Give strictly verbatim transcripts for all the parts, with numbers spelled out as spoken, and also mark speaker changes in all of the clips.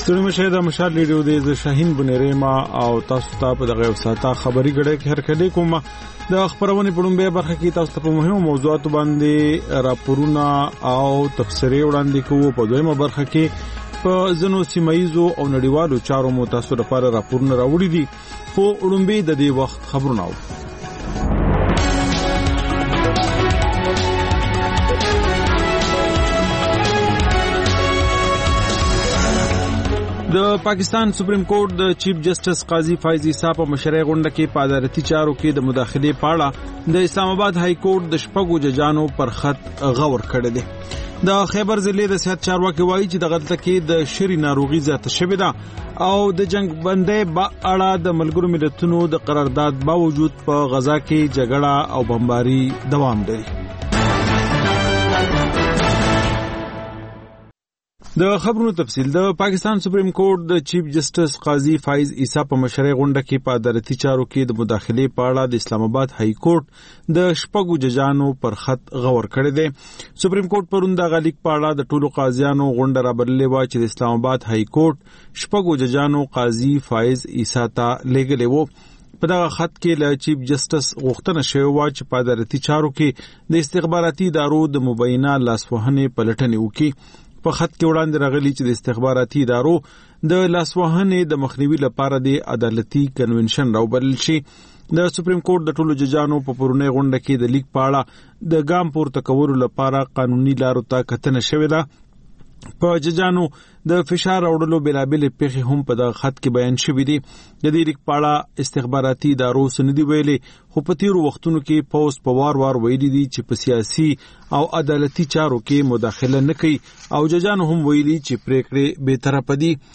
Speaker 1: ستړي مشه د مشال ریډیو د شاهین بنيري ما او تاسو ته په دغه وساته خبري غړې کې هرکړې کوم د خبرونه پړومبه برخه کې تاسو ته په مهمو موضوعاتو باندې راپورونه او تفسیري وړاندې کوو. په دویمه برخه کې په زنو سیمایزو او نړیوالو چارو متاثر لپاره راپورونه راوړي دي. په وړومبه د دې وخت خبرونه و د پاکستان سپریم کورټ د چیف جسټس قاضي فایض عیسی په مشرۍ غونډه کې په عدالتي چارو کې د مداخلې په اړه د اسلام آباد های کورټ د شپږو ججانو پر خط غور کړی دی. د خیبر ضلع د صحت چارواکي وایي چې د غلطه کې د شری ناروغي زیاته شوې ده او د جنگ بندۍ په اړه د ملګرو ملتونو د قرارداد باوجود په غزا کې جګړه او بمباري دوام لري. د خبرونو تفصیل د پاکستان سپریم کورټ د چیف جسټس قاضي فایض عیسی په مشرۍ غونډه کې په عدالتي چارو کې د مداخلې په اړه د اسلام آباد های کورټ د شپږو ججانو پر خط غور کړی دی. سپریم کورټ پرون د غلیک په اړه د ټولو قاضیانو غونډه رابللې و چې د اسلام آباد های کورټ شپږو ججانو قاضي فایض عیسی ته لېږلی و. په دغه خط کې له چیف جسټس غوښتنه شوې و چې په عدالتي چارو کې د استخباراتي ادارو د مبینه لاسوهنې پلټنې وکړي. په خط کې وړاندې راغلي چې د استخباراتي ادارو د لاسوهنې د مخنیوي لپاره د عدالتي کنونشن راوبلل شي. د سپریم کورټ د ټولو ججانو په پرونی غونډه کې د لیک په اړه د ګام پورته کولو لپاره قانوني لارو ته کتنه شوې ده. په ججانو د فشار راوړلو بلابل پیښې هم په دغه خط کې بیان شوې دي. د دې لیک په اړه استخباراتي ادارو سندي ویلي خو په تیرو وختونو کې پوز په وار وار ویلي دي چې په سیاسي او عدالتي چارو کې مداخله نه کوي او ججانو هم ویلي چې پریکړې به طرفه دي.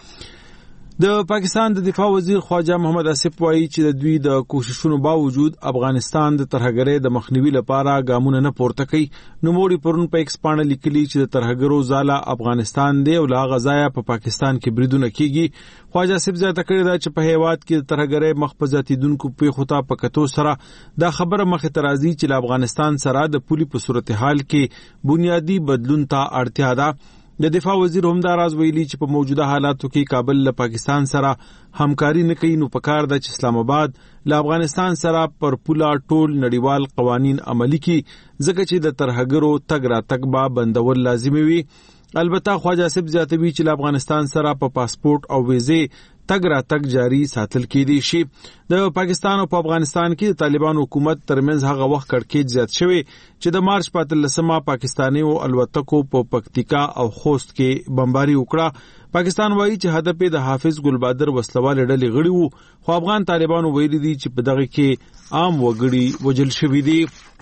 Speaker 1: د پاکستان د دفاع وزیر خواجه محمد اسف وایي چې د دوی د کوششونو باوجود افغانستان د ترهګرۍ د مخنیوي لپاره ګامونه نه پورته کوي. نوموړي پرون په ایکس پاڼه لیکلي چې د ترهګرو ځاله افغانستان دی او لا غزایا په پاکستان کې بریدونه کیږي. خواجه اسف زیاته کړې ده چې په هیواد کې د ترهګرۍ مخ په زیاتیدونکو پیښو ته په کتو سره دا خبره مخې ته راځي چې له افغانستان سره د پولي په صورتحال کې بنیادی بدلون ته اړتیا ده. د دفاع وزیر هم دا راز ویلي چې په موجوده حالاتو کې کابل له پاکستان سره همکاري نه کوي نو پکار ده چې اسلام آباد له افغانستان سره پر پوله ټول نړیوال قوانین عملي کړي ځکه چې د ترهګرو تګ راتګ به بندول لازمي وي. البته خواجه اسف زیاتوي چې له افغانستان سره په پاسپورت او ویزې تګ راتګ جاری ساتل کېدی شي. د پاکستان او په افغانستان کې د طالبان حکومت ترمنځ هغه وخت کړکېچ زیات شوی چې د مارچ په اتلسمه پاکستاني او الوتکو په پکتیکا او خوست کې بمباري وکړه. پاکستان وایي چې هدف د حافظ ګلبادر وسلوال ډلې غړي وو خو افغان طالبانو ویلي دي چې په دغه کې عام وګړي وجل شوي دي.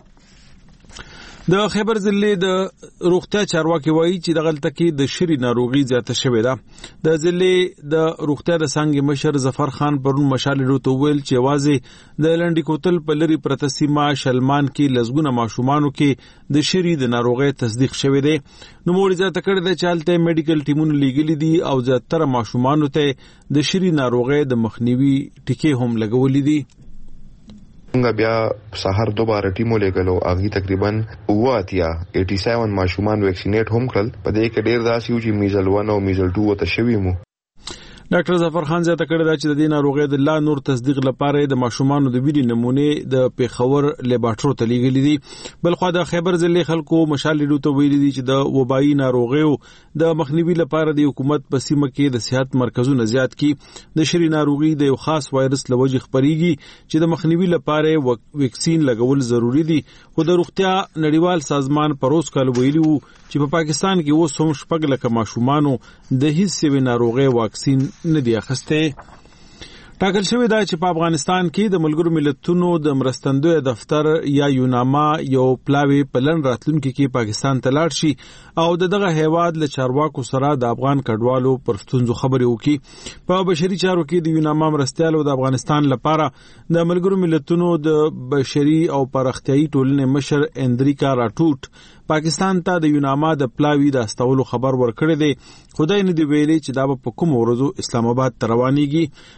Speaker 1: د خیبر ضلع د روغتیا چارواکي وایي چې د غلطه کې د شری ناروغي زیاته شوې ده. د ضلع د روغتیا د څنګه مشر ظفر خان پرون مشال ډوته ویل چې واځي د لنډی کوتل په لری پرته سیمه شلمان کې لزګونه ماشومانو کې د شری د ناروغي تصدیق شوې ده. نو موري زیاته کړی د چالتې میډیکل ټیمونو لیګلی دي او زیاتره ماشومانو ته د شری ناروغي د مخنیوي ټکی هم لګولې دي.
Speaker 2: څنګه بیا سحر دوباره ټیمو لګلو اغي تقریبا اواتیا سمانزه ماشومان ویکسینیټ هم کړل. په دې کې ډیر داسې و چې میزل ون او میزل ټو ته شوی مو.
Speaker 1: ډاکټر ظفر خان زیاته کړی دا چې د دې ناروغي د لا نور تصدیق لپاره د ماشومانو د ویډیو نمونه د پیښور لیبارټرو ته لیږلي دي. بلخو د خیبر ضلع خلکو مشال ډوته ویلي دي چې د وبایي ناروغیو د مخنیوي لپاره د حکومت په سیمه کې د صحت مرکزونه زیات کی. د شری ناروغي د یو خاص وایرس لوجه خپريږي چې د مخنیوي لپاره ویکسین لګول ضروری دي. خو د روغتیا نړیوال سازمان پروس کال ویلي وو چې په پاکستان کې اوس هم شپږ لکه ماشومانو د هیڅ سوي ناروغي واکسین نه دی اخسته. ټاکل شوی دا چې په افغانستان کې د ملګرو ملتونو د مرستندوی دفتر یا یوناما یو پلاوی پلن راتلونکي کې پاکستان ته لاړ شي او دغه هیواد له چارواکو سره د افغان کډوالو پر ستونزو خبرې وکړي. په بشري چارو کې د یوناما مرستیالو د افغانستان لپاره د ملګرو ملتونو د بشري او پراختیايي ټولنې مشر اندریکا راټوټ پاکستان ته د یوناما د پلاوی د استولو خبر ورکړی دی. خدای نه دی ویلي چې دا په کوم ورځو اسلام آباد ته روانيږي. پاکستان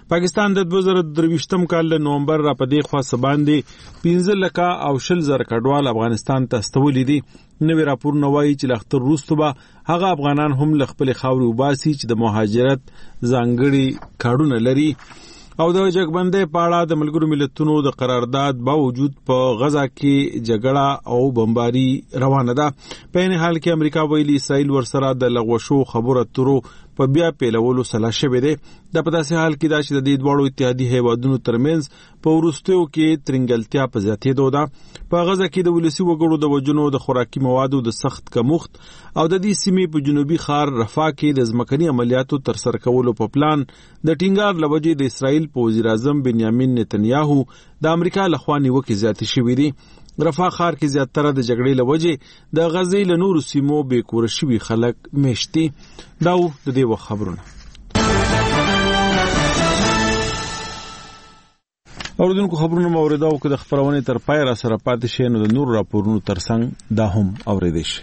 Speaker 1: افغانستان د دوه زره درویشتم کال له نومبر را پدې خوا سباندې پنځه لکه او شل زره کډوال افغانستان ته استولې دي. نوې راپور نوایي چې لختر روستو به هغه افغانان هم ل خپل خاورې وباسي چې د مهاجرت ځانګړي کارډونه لري. او د جګبندۍ په اړه د ملګرو ملتونو د قرارداد باوجود په غزا کې جګړه او بمباري روانه ده. په این حال کې امریکا ویلي اسرائیل ورسره د لغوه شو خبرو اترو په بیا پیلولو سلا شوې ده. د په داسې حال کې دا چې د دې دواړو اتحادي هیوادونو ترمنځ په وروستیو کې ترنګلتیا په زیاتېدو ده. په غزا کې د ولسي وګړو د وژنو، د خوراکي موادو د سخت کمښت او د دې سیمې په جنوبي ښار رفح کې د ځمکني عملیاتو ترسره کولو په پلان د ټینګار له وجې د اسرائیل په وزیر اعظم بنیامین نتنیاهو د امریکا لخوا نیوکې زیاتې شوې دي. رفح ښار کې زیاتره د جګړې له وجې د غزې له نورو سیمو بې کوره شوي خلک میشت دي. دا و د دې وخت خبرونه. اوریدونکو خبرونه مو اوریدو که د خبرونې تر پای را سره پاتې شئ نو د نور راپورونو ترڅنګ دا هم اوریدئ شئ.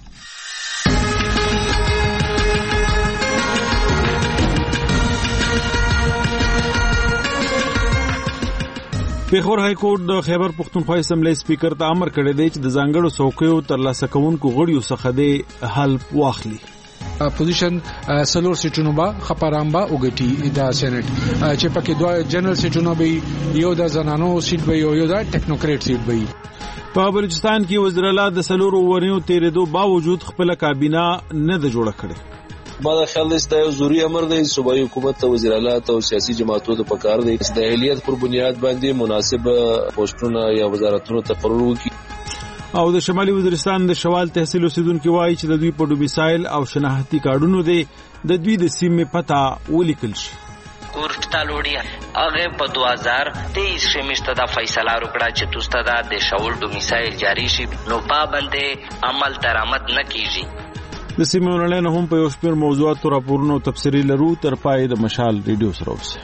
Speaker 1: پیښور های کورټ د خیبر پختونخوا اسمبلی سپیکر ته امر کړی دی چې د ځانګړو څوکیو ترلاسه کوونکو غړیو څخه د حلف واخلي.
Speaker 3: پوزیشن سلور سیټونو با خپرامبا وګټي دا سېنات چې پکې دوه جنرال سیټونو به یو د زنانو سیټ به یو یو د ټیکنوکریټ سیټ به.
Speaker 1: په بلوچستان کې وزیر اعلی د سلور ورنیو تیرېدو باوجود خپل کابینه نه د جوړه کړې.
Speaker 4: ما دا خیال دی چې دا یو ضروري امر دی. صوبایي حکومت ته وزیر اعلی ته او سیاسي جماعتونو ته پکار دی چې د اهلیت پر بنیاد باندې مناسب پوسټونه یا وزارتونو تقرر وکړي.
Speaker 1: او د شمالي وزیرستان د شوال تحصیل اوسیدونکو وایي چې د دوی په ډومیسایل او شناختی کارډونو دی د دوی د سیمې پته ولیکل شي.
Speaker 5: کورټ ته لوړی هغه په دوه هزار تیئیس کې مشته دا فیصله وکړه چې توسته دا د شاول ډومیسایل جاری شي نو پابندې عمل درآمد نه کیږي.
Speaker 1: د سیمې ولرنه هم په یو شمېر موضوعاتو راپورونو تفصیلي لرو. تر پای د مشال ریډیو سره اوسئ.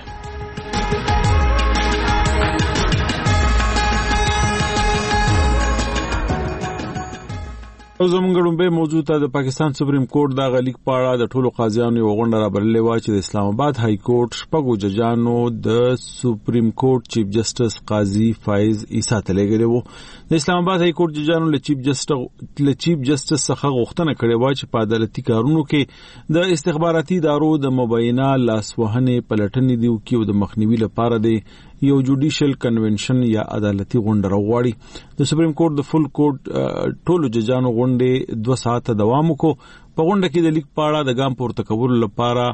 Speaker 1: او زمونږ ډومبه موضوع ته د پاکستان سپریم کورټ د غلیک پاړه د ټولو قاضیانو یو غونډه رابللې و چې د اسلام آباد های کورټ شپږو ججانو د سپریم کورټ چیف جسټس قاضي فایز عیسی ته لګلې وو. د اسلام آباد های کورټ ججانو له چیف جسټس له چیف جسټس څخه غوښتنه کړې و چې په عدالتي کارونو کې د استخباراتي ادارو د مبینه لاسوهنې پلټنې دیو کې د مخنیوي لپاره دی یو جوډیشل کنونشن یا عدالتي غونډه راوړي. د سپریم کورټ د فل کورټ ټولو ججانو غونډه دوه ساعته دوام وکړ. په غونډه کې د لیک پاړه د ګام پورته کولو لپاره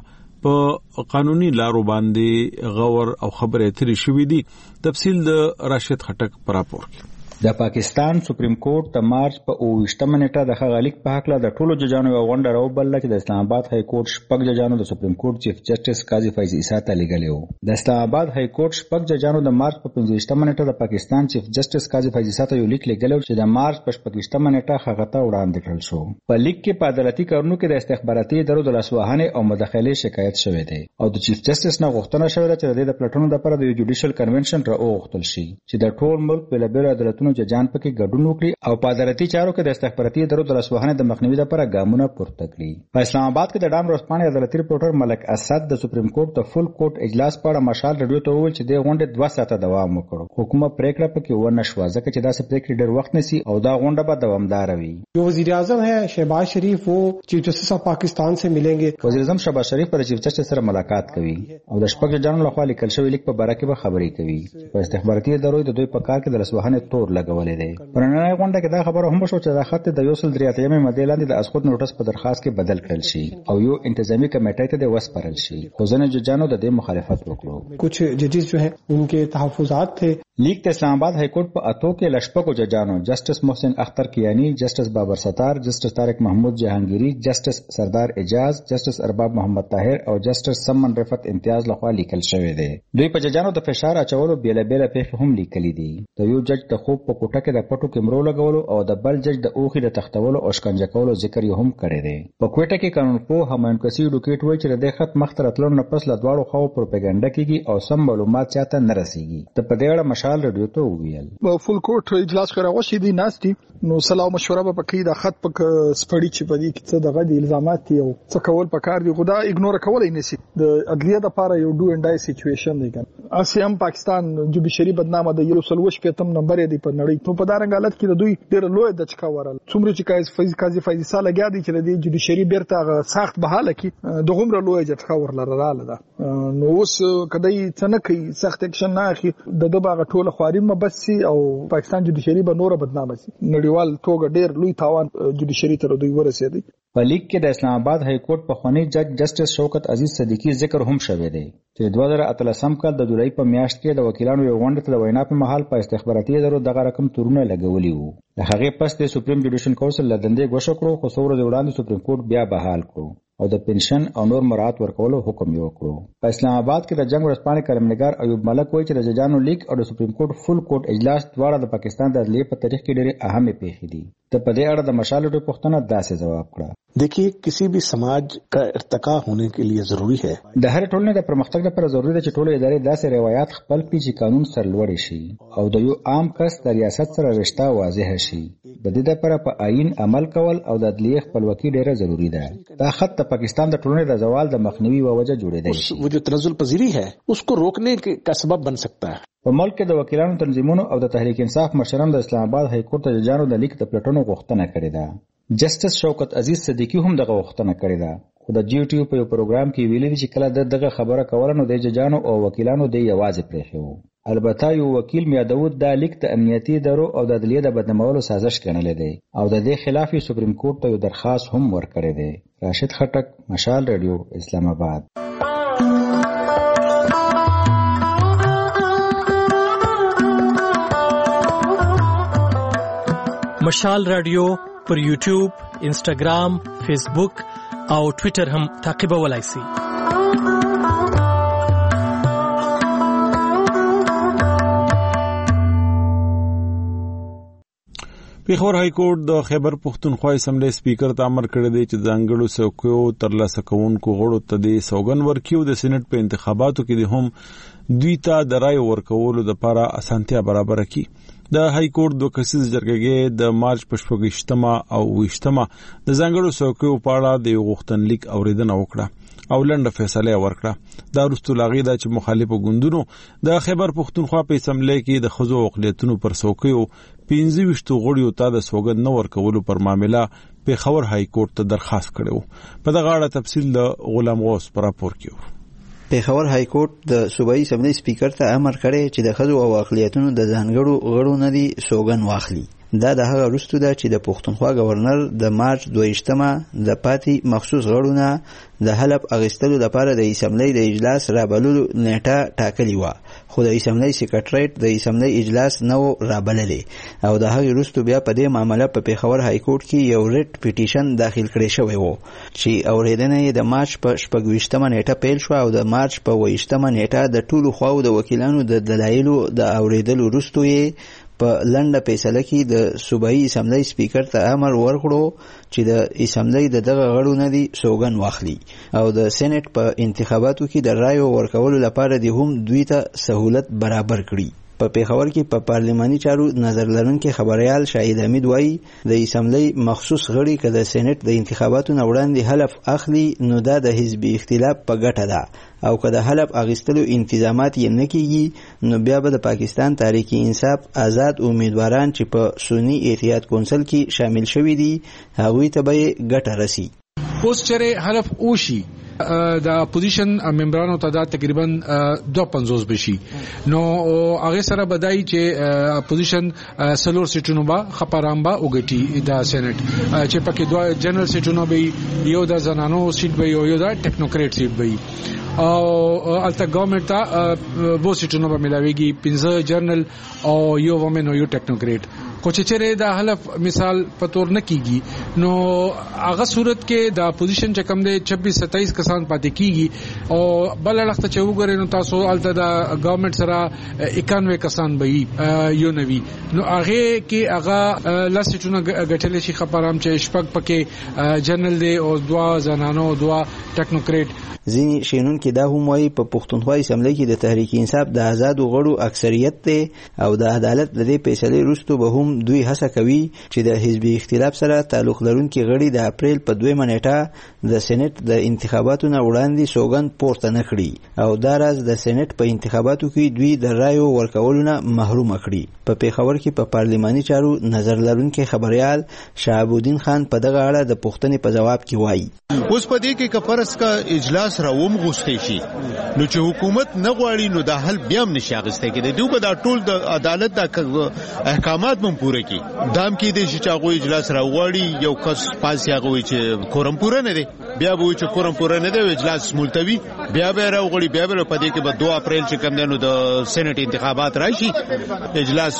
Speaker 1: په قانوني لارو باندې غور او خبرې اترې شوې دي. تفصیل د راشد خټک پر راپور کې.
Speaker 6: د پاکستان سپریم کورټ د مارچ په اوویشتمه نیټه د هغه لیک په حق له د ټولو ججانو یو غونډه راوبلله چې د اسلام آباد های کورټ شپږ ججانو د سپریم کورټ چیف جسټس قاضي فیض عیسی ته لېږلی و. د اسلام آباد های کورټ شپږ ججانو د مارچ په پنځویشتمه نیټه د پاکستان چیف جسټس قاضي فیض عیسی ته یو لیک لېږلی و چې د مارچ په شپږویشتمه نیټه هغه ته وړاندې کړل شو. په لیک کې په عدالتي کارونو کې د استخباراتي ادارو د لاسوهنې او مداخلې شکایت شوی دی او د چیف جسټس نه غوښتنه شوې ده چې د دې د پلټنو لپاره د یو جوډیشل کنونشن راوغوښتل شي چې د ټول ملک بېلابېلو عدالتونو ججان پکې ګډون وکړي او په عدالتي چارو کې د استخباراتي ادارو د لاسوهنې د مخنیوي لپاره ګامونه پورته کړي. په اسلام آباد کې د ډام ورځپاڼې عدالتي رپورټر ملک اسد د سپریم کورټ د فل کورټ اجلاس په اړه مشال رادیو ته وویل چې د غونډې دوه ساعته دوام وکړ. حکومت پریکړه پکې ونه شوه ځکه چې داسې پریکړې ډېر وخت نیسي او دا غونډه به دوامداره وي.
Speaker 7: جو وزیر اعظم ہے شہباز شریف وہ چیف جسٹس آف پاکستان سے ملیں گے.
Speaker 6: وزیر اعظم شہباز شریف پر چیف جسټس سره ملاقات کوي او د شپږ ججانو لخوا لیکل شوی لیک په باره کې به خبرې کوي. په استخباراتي ادارو د دوی په کار کې د لاسوهنې تور لګولې دی. په نننۍ غونډه کې دا خبره هم شو چې د خط د یو سل درې اتیایم ماده لاندې د اسقاط نوټس په درخواست کې بدل کړل شي او یو انتظامی کمیټې ته د وسپارل شي. خو ځینې ججانو د دې مخالفت وکړو.
Speaker 7: کچھ ججز جو ہیں ان کے تحفظات تھے.
Speaker 6: لیک د اسلام آباد های کورټ په اتو کې لشپکو ججانو جسټس محسن اختر کیانی، جسټس بابر ستار، جسټس طارق محمود جهانگیری، جسټس سردار اجاز، جسټس ارباب محمد طاهر او جسټس سمن رفعت امتیاز لخوا لیکل شوی دی. دوی په ججانو د فشار اچولو بیل بیل پیښې هم لیکلي دي. د یو جج د خوب په کوټه کې د پټو کیمرو لګولو او د بل جج د اوخي د تختولو او شکنجه کولو ذکر یې هم کړی دی. په کوټه کې قانونپوه همایون کسی ډوکیټ وایي چې د دې خط مخ ته راتلو نه پس له دواړو خواو پروپاګاندا کیږي او سم معلومات چاته نه رسیږي. د په دې اړه مشال رادیو ته وویل
Speaker 8: فل کورټ اجلاس کراوه شي دي ناستي نو سلام مشوره به پکې د خط پک سپړی چې په دې کې څه دغه دي الزامات دي او څه کول پکار دي خدا اګنور کولای نشي. د عدلیه د لپاره یو ډو اند ډای سچويشن دی کنه. اسیم پاکستان جوډیشري بدنامه د یو سلوش پېتم نمبر دی په نړۍ ته په دارنګ حالت کې د دوی ډېر لوی د چکا ورل څومره چې کایز فیض قاضي فیض ساله لګیا دي چې د جوډیشري بیرته سخت بحاله کې د غومره لوی د چکا ورل رااله ده. نو اوس کدی څنګه کوي سخت اکشن نه اخی د دغه ټوله خواریم مبسي او پاکستان جوډیشري به نور بدنامه شي. نړیوال توګه ډېر لوی تاوان جوډیشري تر دوی ورسېدی.
Speaker 6: په لیک کې د اسلام آباد های کورټ په خوانی جج جسټس شوکت عزیز صدیقی ذکر هم شوی دی چې دوه زره اتلسم کال د جولای په میاشت کې د وکیلانو یو غونډه ته د وینا په مهال په استخباراتي ادارو دغه رقم تورونه لګولي وو. د هغې پس د سپریم جوډیشن کونسل له دندې ګوښه کړو خو څو ورځې وړاندې سپریم کورټ بیا بحال کړو او د پنشن او نور مراعات ورکولو حکم یې وکړو. په اسلام آباد کې د جنگ ورځپاڼې کلمنګار ایوب ملک وایي چې د ججانو لیک او د سپریم کورټ فل کورټ اجلاس دواړه د پاکستان د عدلیې په تاریخ کې ډېرې اهمې پیښې دي. ته په دې اړه د مشال ډوډۍ پوښتنه داسې جواب کړه.
Speaker 9: देखिए किसी भी समाज का ارتقا होने के लिए जरूरी है
Speaker 6: د هر ټولنې د پرمختګ لپاره ضروري ده چې ټول ادارې داسې روایت خپل کړي چې قانون سرلوړي شي او د یو عام کس د ریاست سره رشتہ واضح شي. د دې لپاره په آئین عمل کول او د عدلیې خپلواکي ډیره ضروری ده. دا خط د پاکستان د ټولنې د زوال د مخنیوي و وجه جوړېدل شي.
Speaker 9: वो जो تنزل پذیری है उसको रोकने का सबब बन सकता है.
Speaker 6: په ملک کې د وکیلانو تنظیمونو او د تحریک انصاف مشرانو د اسلام آباد های کورټ د ججانو د لیک د پلټونو غوښتنه کړې ده. جسټس شوکت عزیز صدیقی هم دغه غوښتنه کړې ده خو د جی ټي یو په یو پروګرام کې ویلي دي چې کله د دغه خبره کوله نو د ججانو او وکیلانو د یوازې پرېښی وو. البته یو وکیل میا داود دا لیک د امنیتي ادارو او د عدلیې د بدنامولو سازش ګڼلی دی او د دې خلاف یې سپریم کورټ ته یو درخواست هم ورکړی دی. راشد خټک، مشال رادیو، اسلام آباد.
Speaker 10: مشال رادیو پر یوټیوب، انسټاګرام، فیسبوک او ټویټر هم تعقیبولای شئ.
Speaker 1: پیښور های کورټ د خیبر پښتونخوا اسمبلی سپیکر ته امر کړی دی چې ځانګړو څوکیو ترلاسه کوونکو غړو ته د سوګند ورکړي د سېنات په انتخاباتو کې هم دوی ته د رای ورکولو لپاره اسانتیا برابر کړي. د های کورټ دوه کسیز جرګې د مارچ په شپږویشتمه او اوویشتمه د ځانګړو څوکیو په اړه د یو غوښتنلیک اوریدنه وکړه او لنډه فیصله ورکړه. دا وروسته لاغي دا چې مخالفو ګوندونو د خیبر پښتونخوا په اسمبلی کې د ښځو اقلیتونو پر څوکیو پنځه ویشتو غړیو ته د سوګند نه ورکولو پر معامله پیښور های کورټ ته درخواست کړو. په دغه اړه تفصیل د غلام غوث پر راپور کې.
Speaker 11: پیښور های کورټ د صوبایي اسمبلی سپیکر ته امر کړی چې د ښځو او اقلیتونو د ځانګړو غړو نه دي سوګند واخلي. دا د هغه وروسته ده چې د پښتونخوا گورنر د مارچ دویشتمه د پاتې مخصوص غړو نه د حلف اخیستلو لپاره د اسمبلی د اجلاس رابللو نیټه ټاکلې وه خو د اسمبلی سیکرټریټ د اسمبلی اجلاس نه و رابللې او د هغې وروسته بیا په دې معامله په پیښور های کورټ کې یو ریټ پیټیشن داخل کړی شوی و چې اورېدنه یې د مارچ په شپږویشتمه نیټه پیل شوه او د مارچ په اوویشتمه نیټه د ټولو خواو د وکیلانو د دلایلو د اورېدلو وروسته یې په لنډه فیصله کې د صوبایي اسمبلی سپیکر ته امر ورکړو چې د اسمبلی د دغه غړو نه دي سوګند واخلي او د سېنات په انتخاباتو کې د رایو ورکولو لپاره دې هم دوی ته سهولت برابر کړي. په پیښور کې په پارلماني چارو نظر لرونکي خبريال شاهد حمید وایي د اسمبلی مخصوص غړي که د سېنات د انتخاباتو نه وړاندې حلف اخلي نو دا د حزبي اختلاف په ګټه ده او که د حلف اخیستلو انتظامات یې نه کیږي نو بیا به د پاکستان تحریک انصاف آزاد امیدواران چې په سنی اتحاد کونسل کې شامل شوي دي هغوی ته به یې ګټه رسي.
Speaker 3: اوس چېرې حلف وشي د اپوزیشن ممبرانو تعداد تقریبا دو پنځوس بشي نو هغه سره بدای چې اپوزیشن سلور سیټونو با خپرامبا وګټي د سېنات چې پکې دوه جنرال سیټونو به یو د زنانو سیټ به یو د ټیکنوکریټ سیټ به او الته ګورنمنت ته وو سیټونو به ملاويږي پنځه جنرال او یو ومن او یو ټیکنوکریټ خو چې چیرې دا حلف مثال پتور نه کیږي نو هغه صورت کې دا پوزیشن چې کم دی چھبیس ستائیس کسان پاتې کیږي او بل وخت چې وګورئ نو تاسو الته دا ګورنمنت سره اکانوي کسان به یو نوي نو هغه کې هغه لاسټونه غټل شي خبرام چې شپږ پکې جنرال دی او دوا زنانو دوا ټیکنوکریټ
Speaker 11: ځینی شینون کې دا هم وایي په پښتونخوا اسمبلی کې د تحریک انصاف د آزادو غړو اکثریت دی او د عدالت د دې فیصلې وروسته به هم دوی هڅه کوي چې د حزبي اختلاف سره تعلق لرونکي غړي د اپریل په دویمه نیټه د سېنات د انتخاباتو نه وړاندې سوګند پورته نه کړي او دا راز د سېنات په انتخاباتو کې دوی د رایو ورکولو نه محروم کړي. په پیښور کې په پارلماني چارو نظر لرونکي خبريال شهاب الدین خان په دغه اړه د پوښتنې په جواب کې وایي
Speaker 12: اوس په دې کې کفرس کا اجلاس راوم غوښتي شي نو چې حکومت نه غواړي نو د حل بیا هم نشي اخیسته کېږي دوی به دا ټول د عدالت د احکامات هم پوره کړي دام کې د شي چاغو اجلاس راوړي یو کس پاس یاغوي چې کورم پوره نه دی بیا به چې کورم پوره نه دی اجلاس ملتوي بیا به راوړي بیا به په دې کې به دوه اپریل چې کوم دنو د سېنات انتخابات راشي اجلاس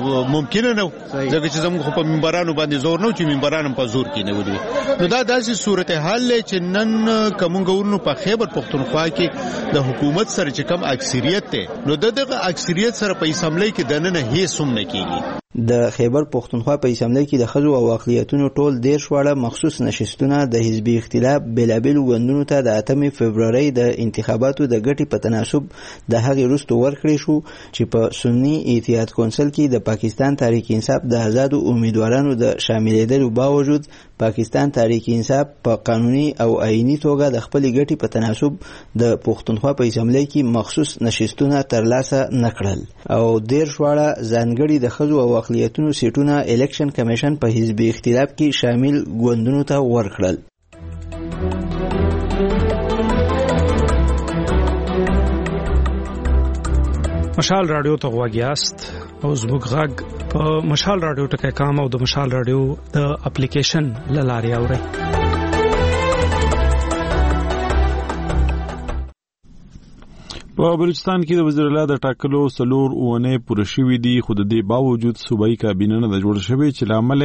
Speaker 12: ممکن نه ځکه چې زموږ په منبرانو باندې زور نه چې منبرانو په زور کې نه ودی نو دا داسې صورتحال چې نن کوم ګورنو په خیبر پختونخوا کې د حکومت سره چې کم اکثریت ته نو دغه اکثریت سره په اسمبلی کې دنه هیڅ هم نه کیږي.
Speaker 11: د خیبر پختونخوا په اسمبلی کې د خزو او اقلیتونو ټول ډیر شواړه مخصوص نشستونه د حزبي اختلاف بلابل وندونو ته د اتمې فبرवरी د انتخاباتو د ګټي په تناسب د هغې وروسته ورکړې شو چې په سنی اتحاد کونسل کې د پاکستان تحریک انصاف د آزادو امیدوارانو د شاملېدلو باوجود پاکستان تحریک انصاف په قانوني او آئینی توګه د خپل ګټي په تناسب د پختونخوا په اسمبلی کې مخصوص نشستونه ترلاسه نکړل او ډیر شواړه ځانګړي د خزو او اقلیتونو سیټونه الیکشن کمیشن په حزبي اختلاف کې شامل ګوندونو ته ورکړل.
Speaker 10: مشال رادیو ته غواګیاست او زموږ غږ په مشال رادیو ټکي کام او د مشال رادیو د اپلیکیشن لاري اوري.
Speaker 1: په بلوچستان کې د وزیر اعلی د ټاکلو سلور اونۍ پوره شوې دي خو د دې باوجود صوبایي کابینه نه جوړه شوې چې لامل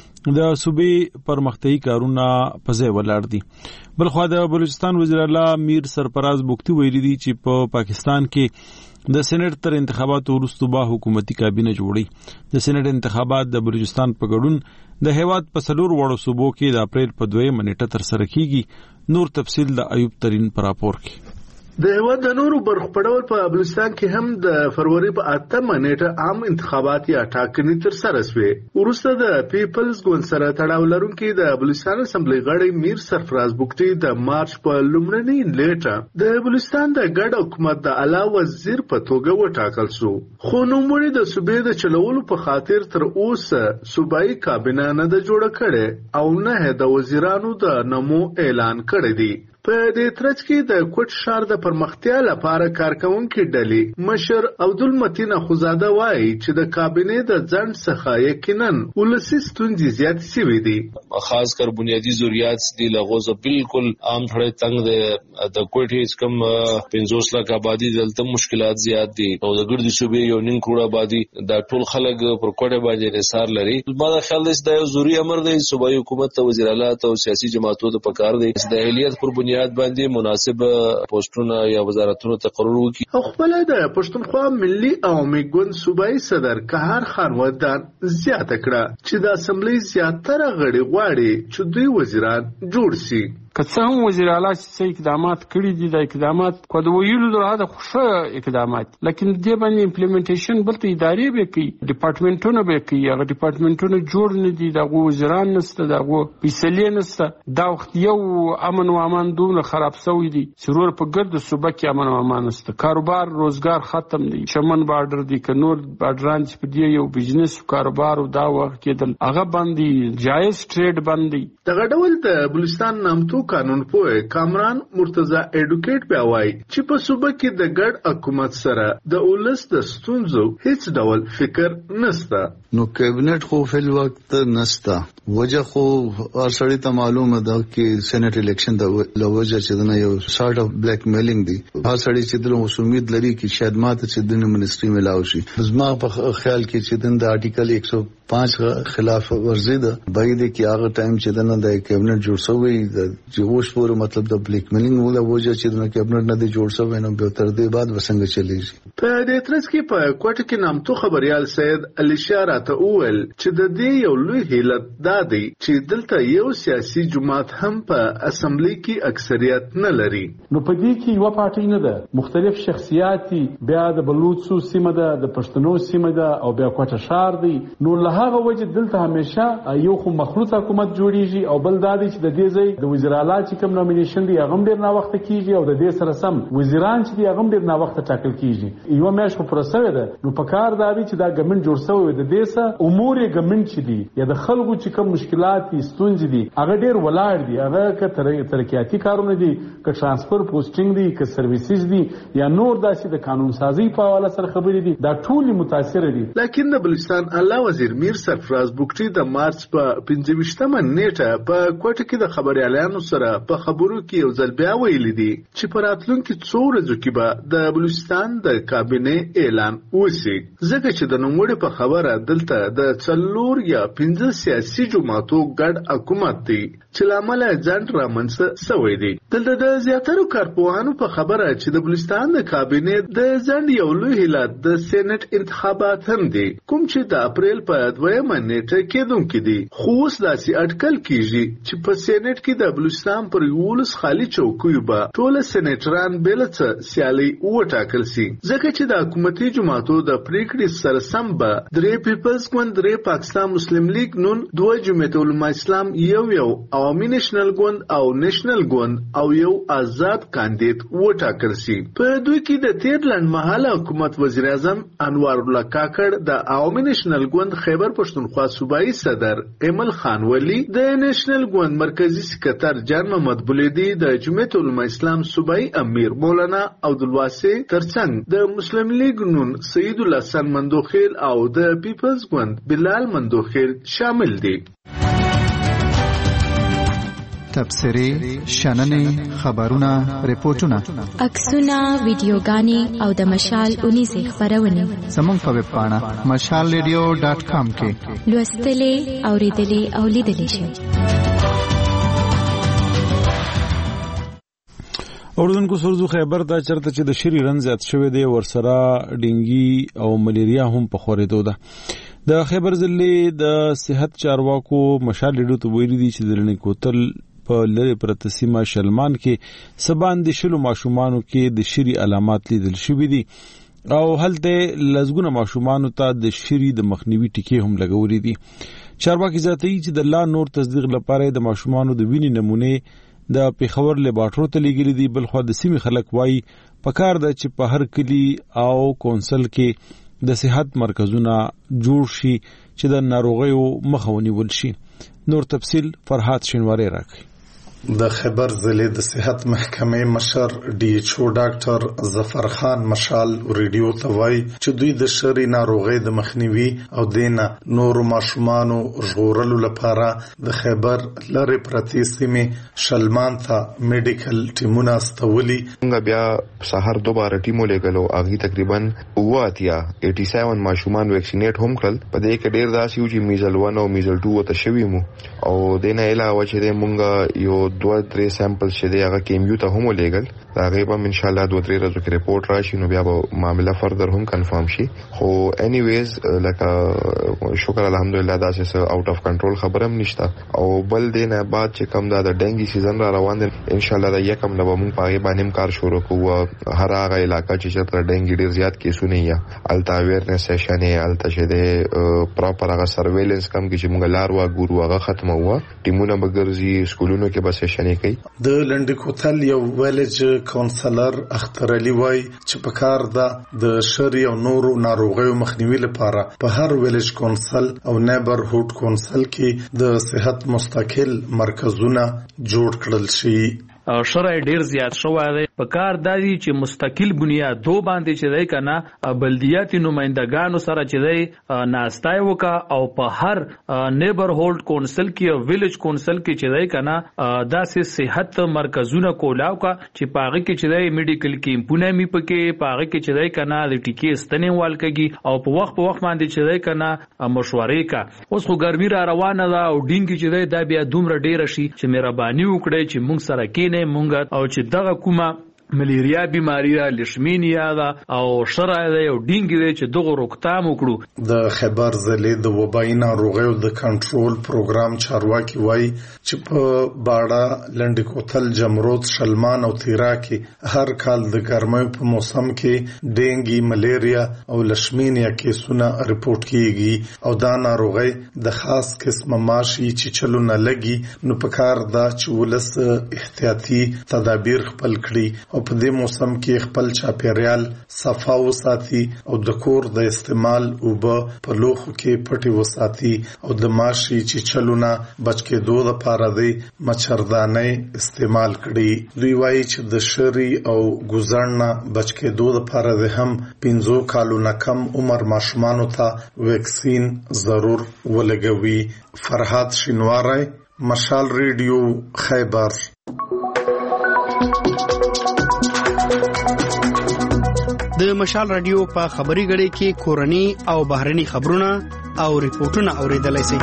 Speaker 1: د صوبې پرمختیايي کارونه په ځای ولاړ دي. بلخو د بلوچستان وزیر اعلی میر سرفراز بوختي ویلي دي چې په پاکستان کې د سېنات تر انتخاباتو وروسته به حکومتي کابینه جوړي. د سېنات انتخابات د بلوچستان په ګډون د هیواد په سلور وړو صوبو کې د اپریل په دویمه نیټه تر سره کیږي. نور تفصیل د ایوب ترین پر راپور کې.
Speaker 13: د هیواد د نورو برخو په ډول په بلوچستان کې هم د فروری په اتمه نیټه عام انتخابات یا ټاکنې تر سره شوې. وروسته د پیپلز ګوند سره تړاو لرونکي د بلوچستان اسمبلی غړی میر سرفراز بوختي د مارچ په لومړنۍ نیټه د بلوچستان د ګډ حکومت د اعلی وزیر په توګه وټاکل شو خو نوموړي د صوبې د چلولو په خاطر تر اوسه صوبایي کابینه نه ده جوړه کړې او نه د وزیرانو د نمو اعلان کړی دی. په دې ترڅ کې د کوټ شهر د پرمختیا لپاره کارکونکو ډلې مشر عبدالمتین اخوزاده وایي چې د کابینې د ځنډ څخه یقینا ولسی ستونزې زیات شوې دي.
Speaker 4: خاص کر بنیادی ضرورت دي لغوزه بالکل عام ټړې تنگ د د کوټ هیڅ کم پنځوس لک آبادی دلته مشکلات زیات دي او د ګردي صوبې یو نیم کروڑ آبادی د ټول خلک پر کوټه باندې انحصار لري. ما دا خیال دی دا یو ضروري امر دی صوبایي حکومت ته وزیر اعلی ته او سیاسي جماعتونو ته پکار دی د اهلیت پر بنیاد باندې مناسب پوسټونه یا وزارتونو تقرر وکړي.
Speaker 13: او خپل د پښتونخوا ملي عوامي ګوند صوبایي صدر قهر خان ودان زیاته کړه چې د اسمبلی زیاتره غړي غواړي چې دوی وزیران جوړ شي.
Speaker 14: که څه هم وزیر اعلی چې اقدامات کړي دي د اقدامات کو د ویلو دغه د خوشو اقدامات لیکن دې باندې امپلیمنټیشن بلته ادارې به کوي ډپارټمنټونه به کوي هغه ډپارټمنټونه جوړ نه دي دغه وزیران نشته دغه پیسلې نشته دا وخت یو امن او امان دومره خراب شوی دي سرور په ګرد صوبه کې امن او امان نشته کاروبار روزګار ختم دي چمن بارډر دي ک نور بارډران چې په دې یو بزنس کاروبار او دا وخت کېدل هغه باندې جایز ټریډ باندې
Speaker 13: دغه ډول د بلوچستان نامتو قانون پوه کامران مرتضی ایډوکیټ بیا وایي چې په صوبه کې د ګډ حکومت سره د ولس د ستونزو هیڅ ډول فکر نسته.
Speaker 15: نو کابینټ خو فل وخت نستا وجه خو هر سړی ته معلومه ده چې سېنات الیکشن د لوجه چې نه یو سارت اف بلیک میلینګ دی. هر سړی چې د امید لري چې شاید ماته چې د منستری ملاوي شي. زما په خیال کې چې د آرټیکل ایک سو پانچ خلاف ورزي ده باید کې هغه ټایم چې د نه د کابینټ جوړ شوی د جوش پورې مطلب د بلیک میلینګ ولا وجه چې د کابینټ نه دی جوړ شوی نو به تر دې بعد وسنګ چلیږي.
Speaker 13: په دې ترڅ کې په کوټه کې نامتو خبريال سید علي شارات اول چې د دې یو لوی هیلت دادی چې دلته یو سیاسي جماعت هم په اسمبلی کې اکثریت نه لري.
Speaker 14: نو په دې کې یو پارټي نه ده، مختلف شخصیات بیا د بلوچستان سیمه ده، د پښتنو سیمه ده او بیا کوټه شهر دی. نو له هغه وجه دلته همیشه یو خو مخلوط حکومت جوړیږي او بل دادی چې د دې ځای د وزیر اعلی چې کوم نومینیشن دی هغه ډیر نا وخت کیږي او د دې سره سم وزیران چې دی هغه ډیر نا وخت ټاکل کیږي. یو میاشت خو پرسوي ده. نو په کار دادی چې دا ګمن جوړ شوی د دې سره امور ګمن چې دی یا د خلکو چې کوم مشکلات دي ستونزې دي هغه ډیر ولاړ دي. هغه که ترقیاتي کارونه دي، که ترانسفر پوسټینګ دي، که سرویسز دي یا نور داسې د قانون سازي په حواله سره خبرې دي، دا ټول متاثر دي.
Speaker 13: لکن د بلوچستان اعلی وزیر میر سرفراز بوکټي د مارچ په پنځه ویشتمه نیټه په کوټه کې د خبريالانو سره په خبرو کې یو ځل بیا ویلي دي چې په راتلونکي څو ورځو کې به د بلوچستان د کابینې اعلان وشي. ځکه چې د نوموړي په خبره دلته د څلور یا پنځه سیاسي جماعتو ګډ حکومت دی چې لامل ځان رامنځته شوی دی. دلته د زیاترو کارپوهانو په خبره چې د بلوچستان د کابینې د ځند یو لوی هیلات د سېنات انتخابات هم دي کوم چې د اپریل په دویمه نیټه کېدونکي دي. خو اوس داسې اټکل کیږي چې په سېنات کې د بلوچستان پر یولس خالي چوکیو به ټول سېنیټران بل څه سیالي وټاکل سي. ځکه چې د حکومتي جماعتو د پریکړې سره سم به درې پیپلز ګوند، درې پاکستان مسلم لیگ نون، دوه جمعیت علماء اسلام، یو یو عوامي نېشنل ګوند او نېشنل ګوند او یو آزاد کاندید وټاکل سي. په دوی کې د تیر لنډمهاله حکومت وزیر اعظم انوار الله کاکړ، د عوامي نېشنل ګوند خیبر پښتونخوا صوبایي صدر ایمل خان ولی، د نېشنل ګوند مرکزی سکرټر جان محمد بلیدي، د جمعیت علماء اسلام صوبایي امیر مولانا عبدالواسع ترڅنګ د مسلم لیگ نون سید الله حسن مندوخیل او د پیپلز ګوند بلال مندوخیل شامل دي.
Speaker 16: تبصرې، شننې، خبرونه، ریپورتونه،
Speaker 17: عکسونه، ویډیوګانې او د مشال اونیزې خبرونه
Speaker 16: زموږ په ویب پاڼه مشال ریډیو ډاټ کام کې
Speaker 17: لوستلې، اوریدلې او لیدلې شئ.
Speaker 1: اوردونکو سرزو خیبر دا چرته چې د شری رن زیات شوی دی ورسره ډینګي او ملیریا هم په خورېدو ده. د خیبر ضلع د صحت چارواکو مشال ریډیو ته ویلي دي چې د لنی کوتل په لری پرته سیمه شلمان کې سبان د شلو ماشومانو کې د شری علامات لیدل شوې دي او هلته لزګونه ماشومانو ته د شری د مخنیوي ټکی هم لګولې دي. چارواکي ذاتي چې د لا نور تصدیق لپاره د ماشومانو د وینې نمونه د پیښور لیبارټوري ته لګیلې دي. بل خو د سیمې خلک وایي پکار ده چې په هر کلی او کونسل کې د صحت مرکزونه جوړ شي چې د ناروغیو مخه ونیول شي. نور تفصیل فرحات شینواری راکړي.
Speaker 18: د خیبر ضلع د صحت محکمې مشر ډي ایچ او ډاکټر ظفر خان مشال ریډیو ته وایي چې دوی د شری ناروغۍ د مخنیوي او دینه نور ماشومانو ژغورلو لپاره د خیبر لری پرتی سیمې شلمان ته میډیکل ټیمونه استولي.
Speaker 2: موږ بیا سحر دوباره ټیمو لګلو اغي تقریبا اواتیا سمانزه ماشومان ویکسینیټ هم کړل. په دې کې ډیر داسې و چې میزل ون او میزل ټو ته شوی مو او دینه علاوه چې موږ یو دوه درې سیمپل چې دی هغه کیمیو ته هم ولېګل. دا غیبه ان شاء الله دوه درې ورځې کې ریپورت راشي نو بیا به معاملہ فردر هم کنفرم شي. خو اني ویز لکه شکر الحمدلله دا چې اوټ اف کنټرول خبره هم نشته. او بل دینه بعد چې کوم دا د ډنګي سیزن را روان دي ان شاء الله دا یکم نه به موږ پاره باندې کار شروع کوو. هر هغه علاقې چې تر ډنګي ډیر زیات کیسونه یې التا اویرنس سیشن یې التا چې د پراپر هغه سرویلنس کم کې چې موږ لار وا ګورو هغه ختمه وو. ټیمونه بغرزي سکولونو کې به کنورسیشن کوي.
Speaker 18: د لنډ کوتل یو ویلج کونسلر اختر علي وای چې په کار ده د شری او نورو ناروغیو مخنیوي لپاره په هر ویلج کونسل او نیبرهوډ کونسل کې د صحت مستقل مرکزونه جوړ کړل شي.
Speaker 19: شرای ډیر زیات شوی دی. په کار دادی چې مستقل بنیاد دو باندې چې دی کنه بلدیاتي نمائندګانو سره چې دی ناستای وکا او په هر نیبرهولډ کونسل کې او ویلیج کونسل کې چې دی کنه داسې صحت مرکزونه کولاو کا چې پاغه کې چې دی میډیکل کیمپونه می پکې پاغه کې چې دی کنه د ټیکې ستنې والکږي او په وخت په وخت باندې چې دی کنه مشورې کا. اوس خو ګرمي را روانه ده او ډینګ چې دی دا بیا دومره ډیر شي چې مهرباني وکړي چې موږ سره کې مونږ او چې دغه کومه ملیریا بیماری را لشمینیا دا او شرع دی او ډینګ دی چې دغه روکتام وکړو.
Speaker 18: د خبر ضلع د وبایي ناروغیو د کنټرول پروګرام چارواکي وایي چې په باړه لنډ کوتل جمرود شلمان او تیرا کې هر کال د ګرمۍ په موسم کې ډینګي ملیریا او لشمینیا کیسونه رپورټ کیږي او دا ناروغي د خاص قسم ماشي چې چلو نه لګي نو په کار دا چې ولس احتیاطي تدابیر خپل کړي او په دې موسم کې خپل چاپیریال صفا وساتي او د کور د استعمال اوبه په لوښو کې پټي وساتي او د ماشي چې چلونه بچ کېدو لپاره دی مچھردانۍ استعمال کړي. دوی وایي چې د شری او ګوزړ نه بچ کېدو لپاره د هم پنځو کالو نه کم عمر ماشومانو ته ویکسین ضرور ولګوي. فرحات شینواری، مشال ریډیو، خیبر.
Speaker 20: د مشال رادیو په خبري غړي کې کورني او بهرني خبرونه او ریپورتونه اوریدلای شئ.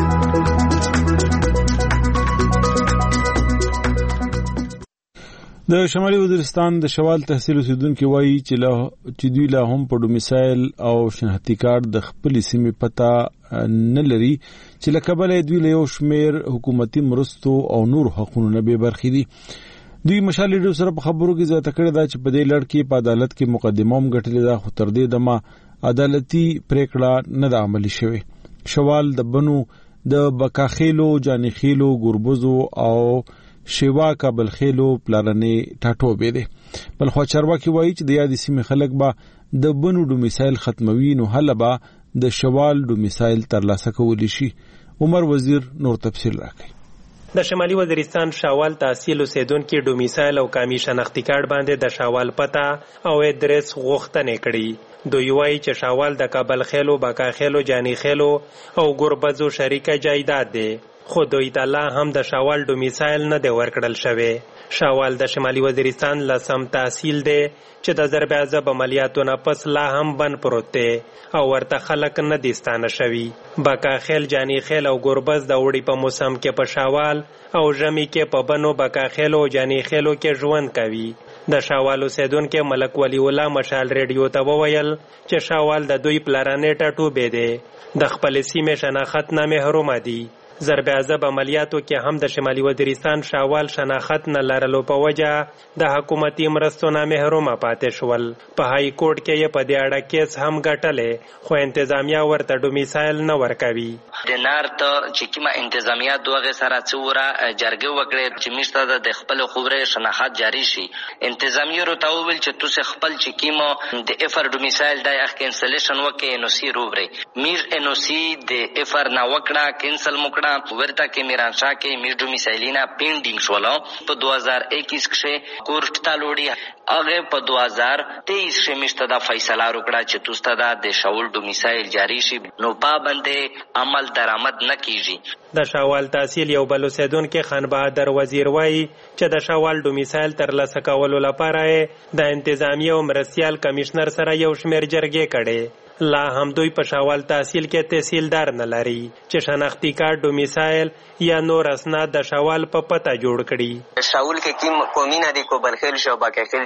Speaker 1: د شمالي وزیرستان د شوال تحصیل اوسیدونکو وایي چې لا چې دوی لا هم په ډومیسایل او شناختی کارت د خپل سیمې پتا نه لري چې لکه بل دوی له یو شمیر حکومتي مرستو او نور حقوقو نه به برخې دي. دوی مشال ریډیو سره په خبرو کې زیاته کړې ده چې په دې لړ کې په عدالت کې مقدمه هم ګټلې ده خو تر دې دمه عدالتي پریکړه نه ده عملي شوې. شوال د بنو د بکاخیلو، جانخیلو، ګوربزو او شیوا کابل خیلو پلارنې ټاټوبې ده. بل خو چارواکي وایي چې د یادې سیمې خلک به د بنو ډومیسایل ختموي نو هله به د شوال ډومیسایل ترلاسه کولی شي. عمر وزیر نور تفصیل راکړي.
Speaker 21: د شمالي وزیرستان شاوال تحصیل اوسیدونکو ډومیسایل او قومي شناختی کارت باندې د شاوال پتا او ادرس غوښتنې کړي. دوی وایي چې شاوال د کابل خیلو، باکا خیلو، جانی خیلو او ګوربزو شریکه جایداد دی خو دوی ته لا هم د شاوال ډومیسایل نه دی ورکړل شوی. شاوال د شمالي وزیرستان لسم تحصیل دی چې د ضرب عضب عملیاتو نه پس لا هم بند پروت دی او ورته خلک نه دي ستانه شوي. باکا خیل، جانی خیل او ګوربز د وړي په موسم کې په شاوال او ژمي کې په بنو باکا خیل او جانی خیلو کې ژوند کوي. د شاوال اوسیدونکو ملک ولی الله مشال ریډیو ته وویل چې شاوال د دوی پلارانې ټاټوبې دی، د خپل سیمې شناخت نه محروم دي. ضرب عضب عملیاتو کې هم د شمالي وزیرستان شاوال شناخت نه لرلو په وجه د حکومتي مرستو نه محرومه پاتې شول. په های کورټ کې یې په دې اړه کیس هم ګټلې خو انتظامیه ورته ډومیسایل نه ورکوي.
Speaker 5: د نارت چې کومه انتظامیه دوغه سره څوره جرګه وکړي چې مشته د خپل خبره شناخت جاری شي. انتظامیه رو ته ویل چې تاسو خپل چې کیمو د افر ډومیسایل د اخ کینسلیشن وکړي نو سی روبري میر انو سی د افر نه وکړه کینسل مکړه ورته کې میرانشاه کې میر ډومیسایلینا پینډینګ شول. په دو هزار اکیس کې کورټ ته لوړی هغه په دو هزار تیئیس کې مشته دا فیصله وکړه چې تاسو ته د شاول ډومیسایل جاری شي نو پابندې عمل درآمد نه کیږي.
Speaker 21: د شاوال تحصیل یو بل اوسیدونکو خان بهادر وزیر وایي چې د شاوال ډومیسایل ترلاسه کولو لپاره د انتظامیه او مرستیال کمشنر سره یو شمیر جرګې کړي. لا هم دوی په شاوال تحصیل کې تحصیلدار نه لري چې شناختی کارت ډومیسایل یا نور اسناد د شاوال په پته جوړ کړي.
Speaker 22: شاول کې کوم قومي نه دي کو بلخیل شو باکه خیل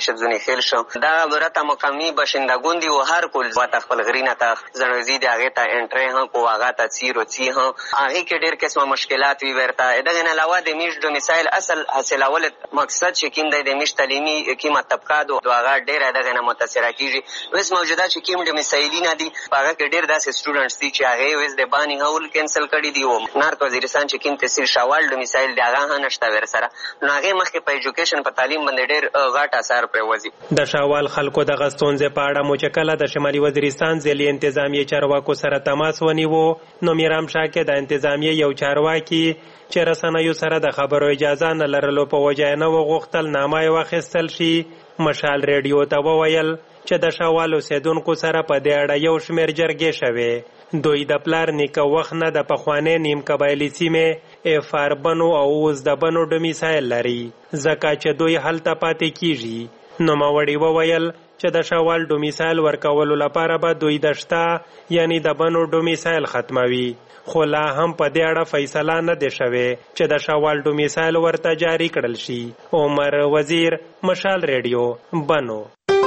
Speaker 7: اسکالرشپ ځنې خېل شو دا برته مقامی باشندگان دی و هر کل ځواته خپل غرینه ته زنوزي د هغې ته انټری هم کو هغه ته څیر و څي هم هغې کې ډېر قسمه مشکلات وي ورته دغې نه علاوه د میش ډومیسایل اصل حاصلول مقصد چې کوم دی د میش تعلیمي کومه طبقات و هغه ډېره دغې نه متاثره کېږي اوس موجوده چې کوم ډومیسایلونه دي په هغه کې ډېر داسې سټوډنټس دي چې هغې اوس د باني هول کینسل کړي دي او نارت وزیرستان چې کوم تحصیل شاوال ډومیسایل دی هغه هم نشته ورسره نو هغې مخکې په ایجوکیشن په تعلیم باندې ډېر غټ اثر پرېوځي
Speaker 21: د شاوال خلکو دغه ستونزې په اړه مو چې کله د شمالي وزیرستان ځلي انتظامیې چارواکو سره تماس ونیو نو میرام شاه کې د انتظامیې یو چارواکي چې رسنیو سره د خبرو اجازه نه لرلو په وجه نه وغوښتل نامه یې واخیستل شي مشال ریډیو ته وویل چې د شاوال اوسېدونکو سره په دې اړه یو شمېر جرګې شوې دوی د پلار نیکه وخت نه د پخوانۍ نیم قبایلي سیمې اف آر بنو او اوس د بنو ډومیسایل لري ځکه چې دوی هلته پاتې کیږي نوموړي وویل چې د شاوال ډومیسایل ورکولو لپاره به دوی د شته یعنی د بنو ډومیسایل ختموي خو لا هم په دې اړه فیصله نه دی شوې چې د شاوال ډومیسایل ورته جاری کړل شي عمر وزیر مشال ریډیو بنو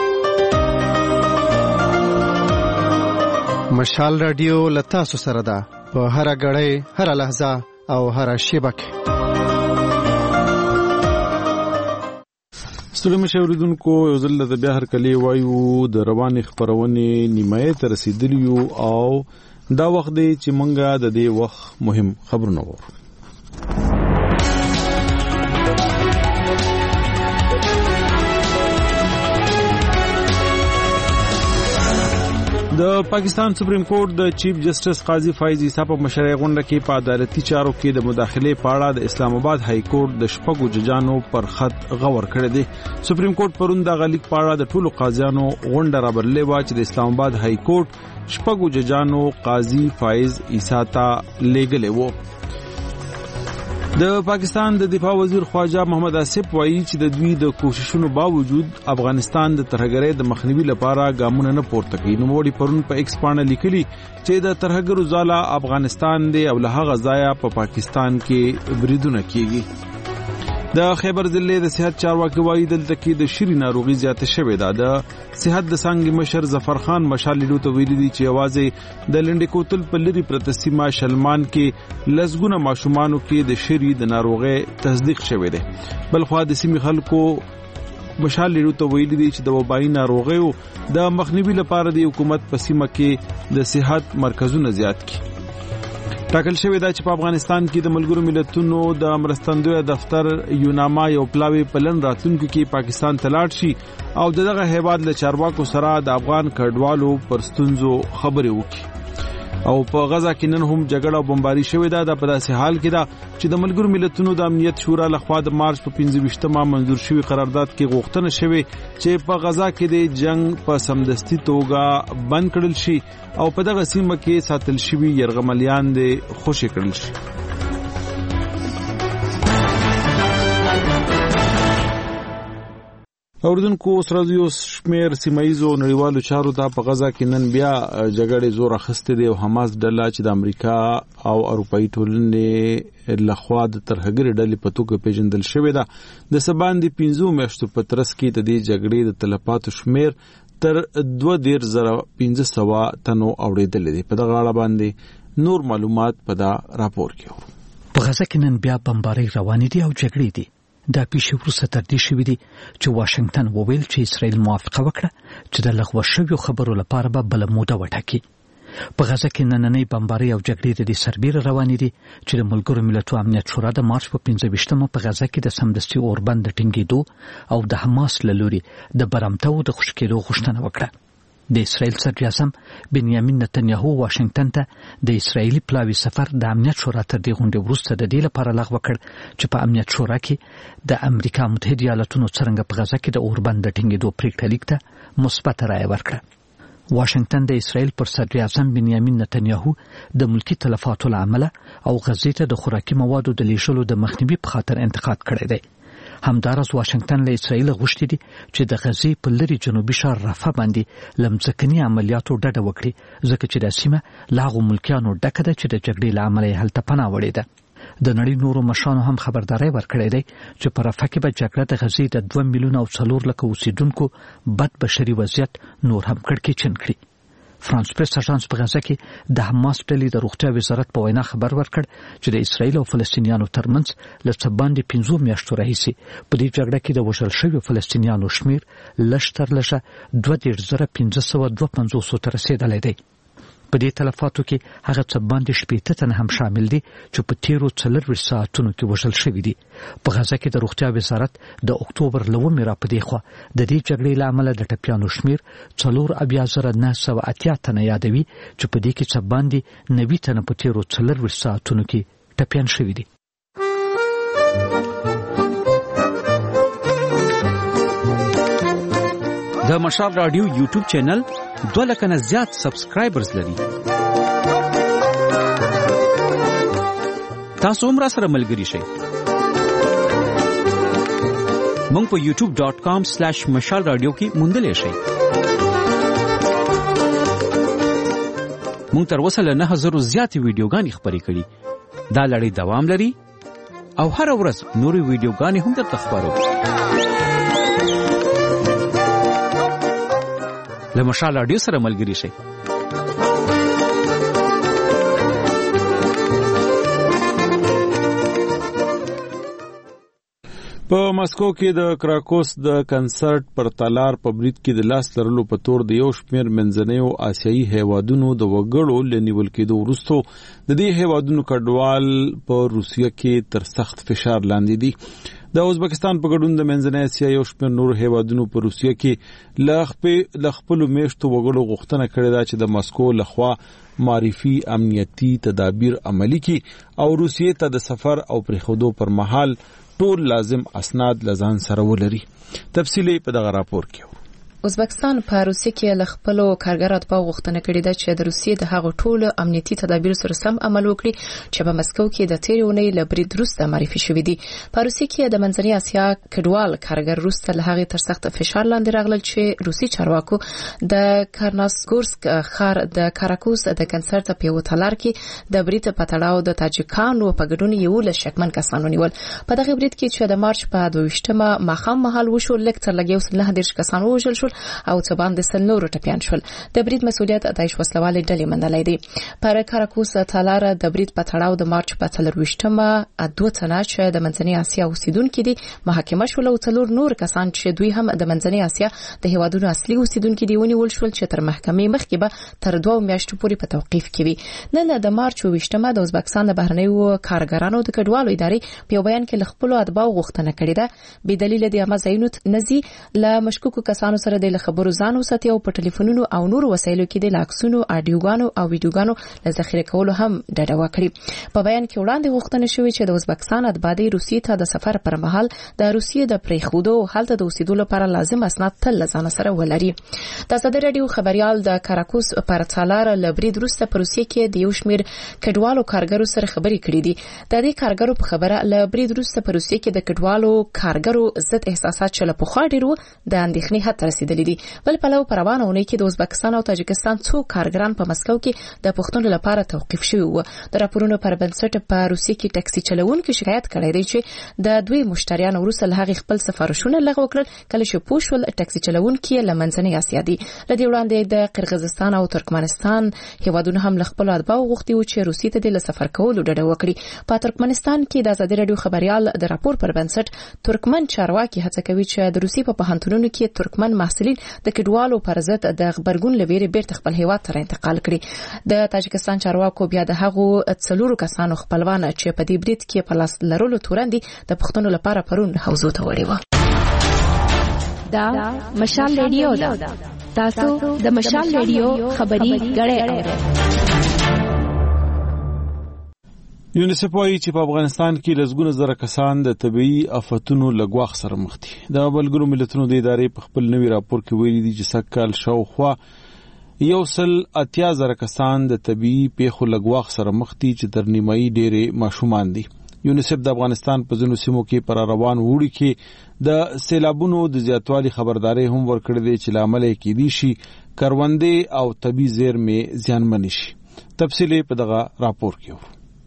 Speaker 16: مشال رادیو لتاسو سره ده په هر غړې هر لحظه او هر شیبه کې
Speaker 1: ستړي مشوریدونکو یو ځل د بیا هر کلی وایو د روانې خبرونې نیمایي ته رسیدلی یو او دا وخت دی چې مونږه د دې وخت مهم خبرونه وورو د پاکستان سپریم کورټ د چیف جسټس قاضي فایز عیسی په مشرۍ غونډه کې په عدالتي چارو کې د مداخلې په اړه د اسلام آباد های کورټ د شپږو ججانو پر خط غور کړی دی سپریم کورټ پرون د غلیک په اړه د ټولو قاضیانو غونډه رابرلې و چې د اسلام آباد های کورټ شپږو ججانو قاضي فایز عیسی ته لیږلی و د پاکستان د دفاع وزیر خواجه محمد آصف وایي چې د دوی د کوششونو باوجود افغانستان د ترهګرۍ د مخنیوي لپاره ګامونه نه پورته کوي نوموړي پرون په ایکس باندې لیکلي چې د ترهګرو ځاله افغانستان دی او له هغه ځایه په پاکستان کې بریدونه کیږي د خیبر ضلع د صحت چارواکي وایي دلته کې د شری ناروغي زیاته شوې ده د صحت د څنګه مشر ظفر خان مشال لیدو ته ویلي دي چې یوازې د لنډې کوتل په لري پرته سیمه شلمان کې لزګونه ماشومانو کې د شری د ناروغي تصدیق شوې ده بلخو د سیمې خلکو مشال لیدو ته ویلي دي چې د وبایي ناروغیو د مخنیوي لپاره د حکومت په سیمه کې د صحت مرکزونه زیات کړي ټاکل شوی دا چې په افغانستان کې د ملګرو ملتونو د مرستندوی دفتر یوناما یو پلاوی پلن راتلونکو کې پاکستان ته لاړ شي او دغه هیواد له چارواکو سره د افغان کډوالو پر ستونزو خبرې وکړي او په غزا کې نن هم جګړه او بمباري شوې ده د په داسې حال کې ده چې د ملګرو ملتونو د امنیت شورا لخوا د مارچ په پنځه ویشتمه منظور شوی قرارداد کې غوښتنه شوې چې په غزا کې د جنگ په سمدستي توګه بند کړل شي او په دغه سیمه کې ساتل شوی يرغملیان د خوشی کړل شي اوردونکو سره یو شمیر سیمایزو نړیوالو چارو ته په غزا کې نن بیا جګړې زور اخیسته دی او حماس ډله چې د امریکا او اروپאי ټولنې لخوا د ترهګر ډلې په توګه پیژندل شوې ده د سباندې پنځو میاشتو په ترڅ کې د دې جګړې د تلفاتو شمیر تر دوه ډیر زره پنځه سوه تنو اوریدل دي په دغه اړه باندې نور معلومات په دا راپور کې
Speaker 22: په غزا کې نن بیا بمباري روان دي او جګړې دي دا پیښې وروسته تر دې شوې دي چې واشنگټن وویل چې اسرائیل موافقه وکړه چې د لغوه شویو خبرو لپاره به بله موده وټاکي په غزا کې نننۍ بمباري او جګړې د دې سربیره روانې دي چې د ملګرو ملتونو امنیت شورا د مارچ په پنځه ویشتمه په غزا کې د سمدستي اوربند د ټینګېدو او د حماس له لوري د برمته او د خوشي کېدو غوښتنه وکړه د اسرائیل صدر اعظم بنیامین نتنیاهو واشنگټن ته د اسرائیلي پلاوي سفر د امنیت شورا تر دې غونډې وروسته د دې لپاره لغوه کړ چې په امنیت شورا کې د امریکا متحده ایالاتونو څرنګه په غزا کې د اوربند د ټینګېدو پریکړه لیک ته مثبت رایه ورکړه واشنگټن د اسرائیل پر صدر اعظم بنیامین نتنیاهو د ملکی تلفاتو له امله او غزې ته د خوراکي موادو د لیږلو د مخنیوي په خاطر انتقاد کړی دی همدارس واشنگټن له اسرائیل غوښتي دي چې د غزې په لري جنوبي ښار رفح باندې لمځکني عملیاتو ډډه وکړي ځکه چې د سیمه له هغو ملکیانو ډکه ده چې د جګړې له امله یې هلته پناه وړې ده د نړۍ نورو مشرانو هم خبرداري ورکړې ده چې په رفح کې به جګړه د غزې د دوه میلیونه او څلور لک اوسیدونکو بد بشري وضعیت نور هم کړکېچن کړي. فرانس پریس اژانس په غزه کې د حماس ډلې د روغتیا وزارت په وینا خبر ورکړ چې د اسرایل او فلسطینیانو ترمنځ له څه باندې پنځو میاشتو راهیسې په دې جګړه کې د وژل شویو فلسطینیانو شمیر لږ تر لږه دوه دېرش زره پنځه سوه دوه پنځوس ته رسېدلی دی. په دې تلفاتو کې هغه څه باندې شپېته تنه هم شامل دي چې په تیرو څلورویشت ساعتونو کې وژل شوي دي. په غزه کې د روغتیا وزارت د اکتوبر له اوومې را په دې خوا د دې جګړې له امله د ټپیانو شمیر څلور اویا زره نهه سوه اتیا تنه یادوي چې په دې کې څه باندې نوي تنه په تیرو څلورویشت ساعتونو کې ټپیان شوي دي.
Speaker 8: د مشال رادیو یوټیوب چینل دوه لکه نه زیات سبسکرایبرز لري. تاسو هم را سره ملګري شئ. مونږ په یوټیوب ډاٹ کام سلیش مشال رادیو کې موندلی شئ. مونږ تر اوسه له نهه زرو زیاتې ویډیوګانې خپرې کړي. دا لړۍ دوام لري او هره ورځ نورې ویډیوګانې هم درته خپروو. له مشال رادیو سره ملګري شئ.
Speaker 1: په ماسکو کې د کراکوس د کنسرت پر تالار په برید کې د لاس لرلو په تور د یو شمېر منځنیو آسیایي هیوادونو د وګړو له نیول کېدو وروسته د دې هیوادونو کډوال په روسیه کې تر سخت فشار لاندې دي. د ازبکستان په ګډون د منځنۍ اسیا یو شمېر نور هیوادونو په روسیه کې له خپلو میشتو وګړو غوښتنه کړې ده چې د ماسکو لخوا معرفي امنیتي تدابیر عملي کړي او روسیې ته د سفر او پرېښودو پر مهال ټول لازم اسناد لزان سره ولري. تفصیلی په دغه راپور کې.
Speaker 9: ازبکستان په روسیه کې له خپلو کارګر اتباعو غوښتنه کړې ده چې د روسیې د هغو ټولو امنیتي تدابیر سره سم عمل وکړي چې په مسکو کې د تېرې اونۍ له برید وروسته معرفي شوي دي. په روسیه کې د منځنۍ اسیا کډوال کارګر وروسته له هغې تر سخت فشار لاندې راغلل چې روسي چارواکو د کارناسګورسک ښار د کاراکوس د کنسرت په یو تالار کې د برید په تړاو د تاجکانو په ګډون یولس شکمن کسان ونیول. په دغه برید کې چې د مارچ په دوه ویشتمه ماښام مهال وشو، لږ تر لږ یو سل نهه دېرش کسان ووژل شول او څه باندې سل نور ټپیان شول. د برید مسؤلیت د داعش وسلوالې ډلې منلی دی. پر کاراکوس تالار د برید په تړاو د مارچ په څلرویشتمه دوه تنه چې د منځنۍ اسیا اوسیدونکي دي محاکمه شول او څلور نور کسان چې دوی هم د منځنۍ اسیا د هیوادونو اصلي اوسیدونکي دي ونیول شول چې تر محکمې مخکې به تر دوه میاشتو پورې په توقیف کې وي. نن د مارچ اوویشتمه د ازبکستان د بهرنیو کارګرانو د کډوالو ادارې په یو بیان کې له خپلو اتباعو غوښتنه کړې ده بې دلیله د عامه ځایونو نه ځي، له مشکوکو کسانو سره د خبرو ځان وساتي او په ټلیفونونو او نورو وسایلو کې د لاکسونو، اډیوګانو او ویډیوګانو له ذخیره کولو هم ډډه وکړي. په بیان کې وړاندې غوښتنه شوې چې د ازبکستان اتباع روسیې ته د سفر پر مهال د روسیې د پرېښودو او هلته د اوسېدو لپاره لازم اسناد تل له ځانه سره ولري. د ازادي راډیو خبریال د کاراکوس پر تالار له برید وروسته په روسیې کې د یو شمېر کډوالو کارګرو سره خبرې کړې دي. د دې کارګرو په خبره له برید وروسته په روسیې کې د کډوالو کارګرو ضد احساسات چې له پخوا ډېر وو د اندېښنې حد ته رسېدلي دي. بل پلو په روانه اونۍ کې د ازبکستان او تاجکستان څو کارګران په مسکو کې د پوښتنو لپاره توقیف شوي وو. د راپورونو پر بنسټ په روسیې کې ټکسي چلوونکي شکایت کړی دی چې د دوی مشتریان وروسته له هغې خپل سفارشونه لغوه کړل کله چې پوه شول ټکسي چلوونکي له منځنۍ اسیا دي. له دې وړاندې د قرغیزستان او ترکمنستان هیوادونه هم له خپلو اتباعو غوښتي وو چې روسیې ته د له سفر کولو ډډه وکړي. په ترکمنستان کې د ازادي راډیو خبریال د راپور پر بنسټ ترکمن چارواکي هڅه کوي چې د روسیې په پوهنتونونو کې ترکمن محصلین د کډوالو پر ضد د غبرګون لویری بیرته خپل هیواد ته انتقال کړي. د تاجکستان چارواکو بیا د هغو څلورو کسانو خپلوان چې په دې برید کې په لاس لرلو تورندې د پښتنو لپاره پرون حوزو ته وړي و.
Speaker 17: دا مشال ریډیو دا تاسو د مشال ریډیو خبري غړې
Speaker 1: یونیسف وايي چې په افغانستان کې لږونه زره کسان د طبي آفتونو لګواخ سره مخ دي. د ملګرو ملتونو د ادارې په خپل نوي راپور کې ویلي دي چې سکهال شاوخوا یو سل اتیا زره کسان د طبي پیښو لګواخ سره مخ دي چې تر نیمایي ډېرې ماشومان دي. یونیسف د افغانستان په ځینو سیمو کې پر روان وړي کې د سیلابونو د زیاتوالي خبرداري هم ورکړې ده چې لامل یې کېدی شي کروندې او طبي زیرمې زیانمن شي. تفصیلی په دغه راپور کې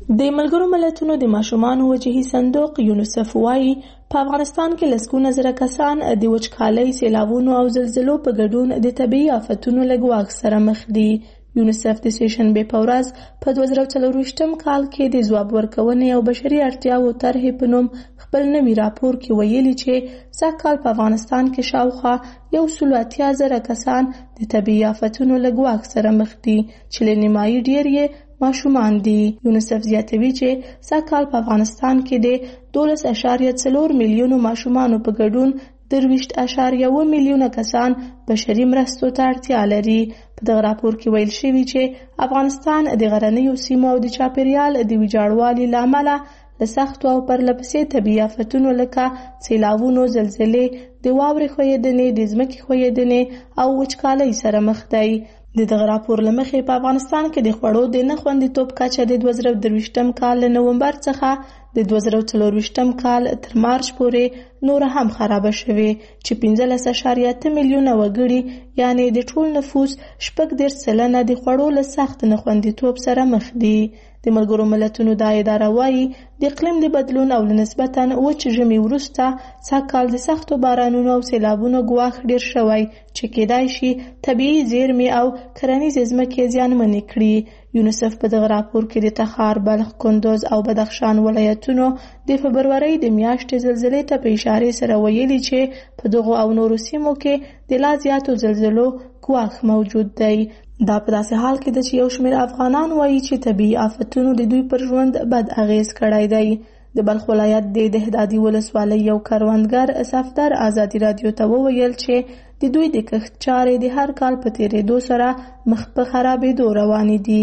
Speaker 3: د ملګرو ملتونو د ماشومانو وجهي صندوق یونیسف وايي په افغانستان کې لسګونه زره کسان د وچکالۍ، سیلابونو او زلزلو په ګډون د طبیعي آفتونو له ګواښ سره مخ دي. یونیسف د سېشنبې په ورځ په دوه زره څلورویشتم کال کې د ځواب ورکونې او بشري اړتیاوو طرحې په نوم خپل نوي راپور کې ویلي چې سږ کال په افغانستان کې شاوخوا یو سل اتیا زره کسان د طبیعي آفتونو له ګواښ سره مخ دي چې له نیمایي ډېر یې ماشومان دي. یونیسف زیاتوي چې سږ کال په افغانستان کې د دولس اعشاریه څلور میلیونو ماشومانو په ګډون درویشت اعشاریه اوه میلیونه کسان بشري مرستو ته اړتیا لري. په دغه راپور کې ویل شوي چې افغانستان د غرنیو سیمو او د چاپیریال د ویجاړوالي له امله له سختو او پرلپسې طبیعي آفتونو لکه سیلابونو، زلزلې، د واورې ښویېدنې، د ځمکې ښویېدنې او وچکالۍ سره مخ دی. د دغه راپور له مخې په افغانستان کې د خوړو د نه خوندیتوب کچه د دوه زره درویشتم کال له نومبر څخه د دوه زره څلورویشتم کال تر مارچ پورې نور هم خرابه شوې چې پنځلس اعشاریه اته میلیونه وګړي یعنی د ټول نفوس شپږ دېرش سلنه د خوړو له سخت نه خوندیتوب سره مخ دي. د ملګرو ملتونو دا اداره وايي د اقلیم د بدلون او نسبتاً وچ ژمي وروسته سږ کال د سختو بارانونو او سیلابونو ګواښ ډېر شوی چې کېدای شي طبیعي زیرمې او کرنیزې ځمکې زیانمنې کړي. یونیسف په دغه راپور کې د تخار، بلخ، کندوز او بدخشان ولایتونو د فبرورۍ د میاشتې زلزلې ته په اشارې سره ویلي چې په دغو او نورو سیمو کې د لا زیاتو زلزلو ګواښ موجود دی. دا په داسې حال کې ده چې یو شمېر افغانان وایي چې طبیعي آفتونو د دوی پر ژوند بد اغیز کړی دی. د بلخ ولایت د دهدادي ولسوالۍ یو کروندګر صفدر ازادي رادیو ته وویل چې د دوی د کښت چارې د هر کال په تیریدو سره مخ په خرابېدو روانې دي.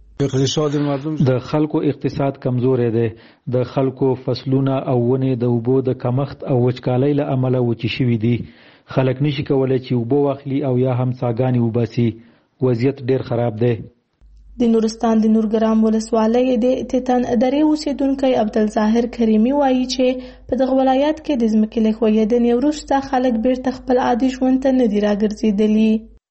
Speaker 6: د خلکو اقتصاد کمزورې دی. د خلکو فصلونه او ونې د اوبو د کمښت او وچکالۍ له امله وچې شوي دي. خلک نشي کولی چې اوبه واخلي او یا هم څاګانې وباسي. وضعیت ډیر خراب دی.
Speaker 3: د نورستان د نورګرام ولسوالۍ د تیتن درې اوسیدونکی عبدالظاهر کریمي وایي چې په دغه ولایت کې د ځمکې له ښویېدنې وروسته خلک بیرته خپل عادي ژوند ته نه دي راګرځېدلي.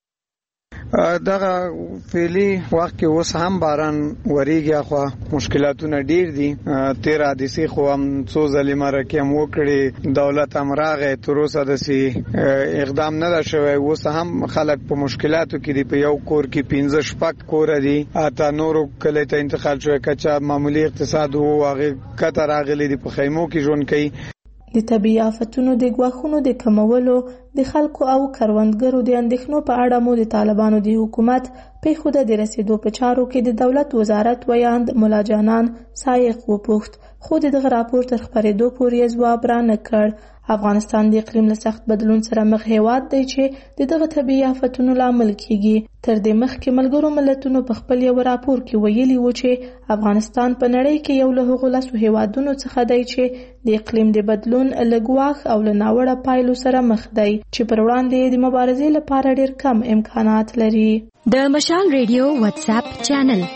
Speaker 23: دغه فعلي وخت کې اوس هم باران وریږي خو مشکلاتونه ډیر دي. تیر حادثې خو هم څو ځلې مرکې هم وکړي، دولت هم راغی، تر اوسه داسې اقدام نه ده شوی. اوس هم خلک په مشکلاتو کې دي. په یو کور کې پنځه شپږ کوره دي، حتی نورو کلیو ته انتقال شوی که معمولي اقتصاد و هغې کته راغلي دي، په خیمو کې ژوند کوي.
Speaker 3: د طبیعي آفتونو د ګواښونو د کمولو د خلکو او کروندګرو د اندېښنو په اړه مو د طالبانو د حکومت پیښو د رسیدو په چارو کې د دولت وزارت ویاند ملا جانان سایق وپوښت، خو د دغه راپور تر خپرېدو پورې ځواب را نه کړ. افغانستان د اقلیم له سخت بدلون سره مخ هېواد دی چې د دغه طبیعي آفتونو لامل کیږي. تر دې مخکې ملګرو ملتونو په خپل یو راپور کې ویلي و چې افغانستان په نړۍ کې یو له هغو لسو هېوادونو څخه دی چې د اقلیم د بدلون له ګواښ او له ناوړه پایلو سره مخ دی چې پر وړاندې د مبارزې لپاره ډېر کم امکانات لري.
Speaker 17: د مشال ریډیو واتس اپ چینل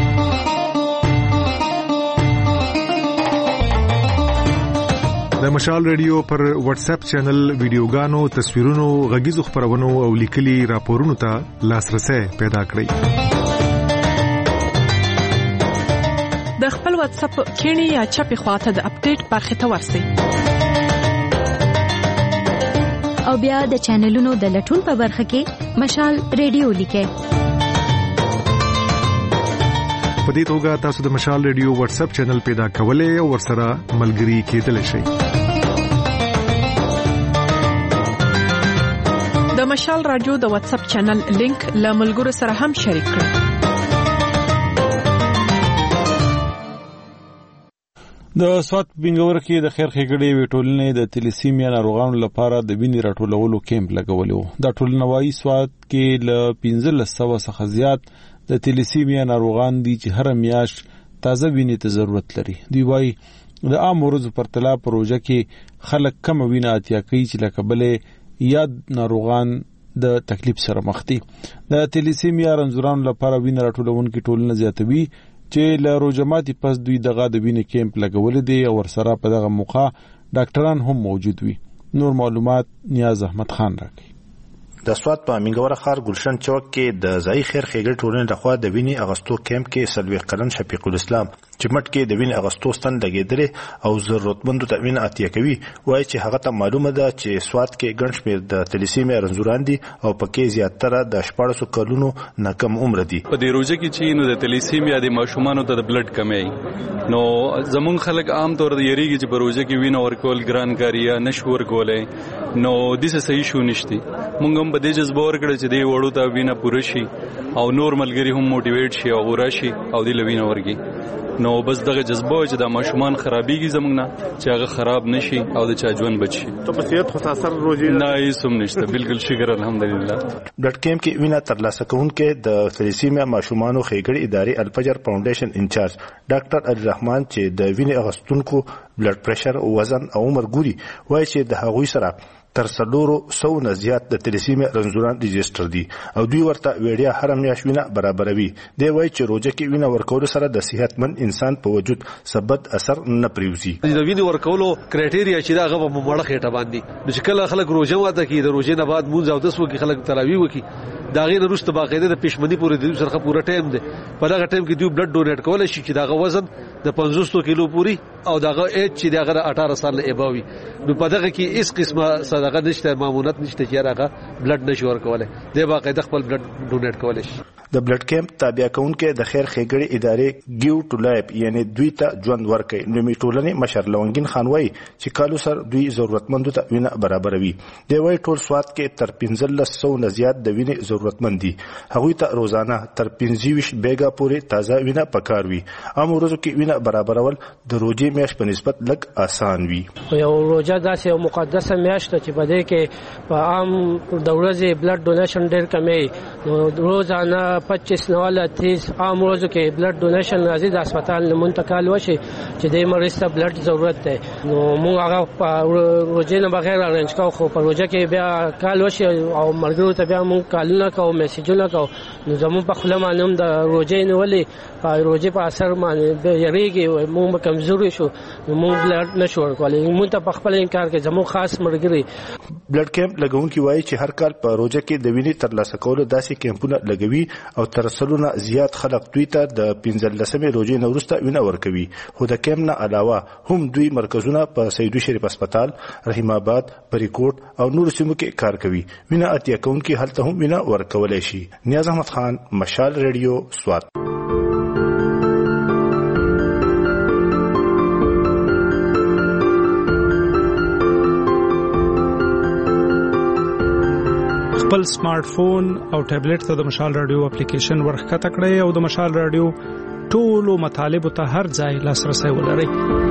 Speaker 24: د مشال ریډیو پر واتس اپ چینل ویډیوګانو، تصویرونو، غږیزو خبرونو او لیکلي راپورونو ته لاسرسي پیدا کړئ.
Speaker 25: د خپل واتس اپ کینی یا چپی خواته د اپډیټ برخه ته ورسئ
Speaker 17: او بیا د چینلونو د لټون په برخه کې مشال ریډیو لیکئ.
Speaker 24: په دې توګه تاسو د مشال ریډیو واتس اپ چینل پیدا کولای او ورسره ملګري کېدلی شئ.
Speaker 25: د مشال رادیو د واتس اپ چینل لینک له ملګرو سره هم شریک کړئ.
Speaker 1: د سوات بنګور کې د خیر ښېګړې وی ټولنې د تلیسیمیا ناروغانو لپاره د وینې راټولولو کیمپ لګولی و. دا ټولنه وايي سوات کې له پنځلس سوه څخه زیات د تلیسیمیا ناروغان دي چې هر میاشت تازه وینې ته ضرورت لري. دوی وايي د عام ورځو پرتله پروژه کې خلک کم وینه اړتیا کوي چې له کبله یاد ناروغان د تکلیف سره مخ دي. د تلیسیمیا رنځورانو لپاره وینه راټولونکي ټولنه زیاتوي چې له روجماتي پس دوی دغه د وینې کیمپ لګولې دي او ورسره په دغه موقع ډاکټران هم موجود وي. نور معلومات نیاز احمد خان راکړي.
Speaker 26: د سوات په منګور ښار ګلشن چوک کې د ځای خیر ښېګړې ټولنې لخوا د وینې اغستو کیمپ کې سلوي قرن شفیق الاسلام چې مټ کې د وینې اغستو ستن لګېدلې او ضرورتمندو ته وینه عطیه کوي وایي چې هغه ته معلومه ده چې سوات کې ګڼ شمېر د تلیسیمیا رنځوران دي او پکې زیاتره د شپاړسو کلونو نه کم عمر دي.
Speaker 4: په دې روژه کې چې نو د تلیسیمیا د ماشومانو ته د بلډ کمی نو زمونږ خلک عام طور د یریږي چې په روژه کې وینه ورکول ګران کاری یا نشو ورکولای نو دسه صحیح شو نشتی مونږ هم په دې جذبه ورکړه چې دې وړو ته وینه پوره شي او نور ملګری هم موټیویټ شي او راشي او دې لوینه ورګي نو بس دغه جذبه چې د ماشومان خرابېږي زمونږ نه چې هغه خراب نشي او د چا ژوند بچي
Speaker 26: ته په صحت خو اثر روزي
Speaker 4: نه هیڅ هم نشته بالکل شکر الحمدلله.
Speaker 26: بلډ کیمپ کې وینه ترلاسه کوونکې د تلیسیمیا ماشومانو ښېګړې ادارې الفجر فاونډیشن انچارج ډاکټر علي رحمان چې د وینې اغوستونکو بلډ پریشر وزن او عمر ګوري وایي چې د هغوی سره تر څلورو سو نه زیات د تلیسیمیا رنځوران رجسټر دي او دوی ورته وړیا هر میاشت وینه برابروي. دی وایي چې روژه کې وینه ورکول سره د صحتمند انسان په وجود ثبت اثر نه پریوزي.
Speaker 10: د وینې ورکولو کرایټیریا چې دا هغه په مړه خېټه باندې چې کله خلک روژه ماته کوي د روژې نه بعد مونځ او دس وکړي خلک تراویح وکړي دا غیر وروسته باقاعده د پښمنۍ پورې د سرخه پوره ټایم دی په دغه ټایم کې دوی بلډ ډونیټ کولای شي چې دغه وزن د پنځوس کیلو پوری او دغه ایج چې دغه اټھارہ سال نه ایباوي نو په دغه کې هیڅ قسمه صدقه نشته مامونت نشته چې هغه بلډ نشي ورکولای دی باقاعده خپل بلډ ډونیټ کولای شي.
Speaker 26: د بلډ کیمپ تابع کونکي د خیر ښېګړې ادارې ګیو ټو لایف یعنی دوی ته ژوند ورکوي. نومي ټولنې مشر لونګین خان وایي چې کالو سر دوی ضرورتمندو ته وینه برابروي. دی وایي ټول سوات کې تر پنځلس سو نه زیات د وینې ضرورتمند دي هغوی ته روزانه تر پنځه ویشت بیګا پورې تازه وینه پکار وي. عام ورځو کې وینه برابرول د روژې میاشت په نسبت لږ آسان وي.
Speaker 11: یو روژه داسې یو مقدسه میاشت ده چې په دې کې په عام د ورځې بلډ ډونیشن ډېر کمی نو روزانه پچیس نواله تیس عام روزو کې بلډ ډونیشن راځي د هسپتال نه منتقل وشي چې د مریض ته بلډ ضرورت دی نو موږ هغه روژې نه بغیر ارنج کوو خو په روژه کې بیا کال وشي او ملګرو ته بیا موږ کالونه کوو میسیجونه کوو نو زموږ په خوله باندې هم د روژې نیولې په روژې په اثر باندې یریږي موږ به کمزوري شو نو موږ بلډ نشو ورکولی موږ ته په خپل انکار کې زموږ خاص ملګري.
Speaker 26: بلډ کیمپ لګونکي وایي چې هر کال په روژه کې د وینې ترلاسه کولو داسې کیمپونه لګوي او تر سلونه زیات خلک دوی ته د پنځلسمې روژې نه وروسته وینه ورکوي. خو د کیمپ نه علاوه هم دوی مرکزونه په سیدو شریف هسپتال رحیم آباد پریکوټ او نورو سیمو کې کار کوي. وینه عطیه کوونکي هلته هم وینه ورکولی شي. نیاز احمد خان مشال ریډیو سوات.
Speaker 12: خپل سمارټ فون او ټابلیټ ته د مشال رادیو اپلیکیشن ورخکته کړئ او د مشال رادیو ټولو مطالبه ته هر ځای لاسرسي ولرئ.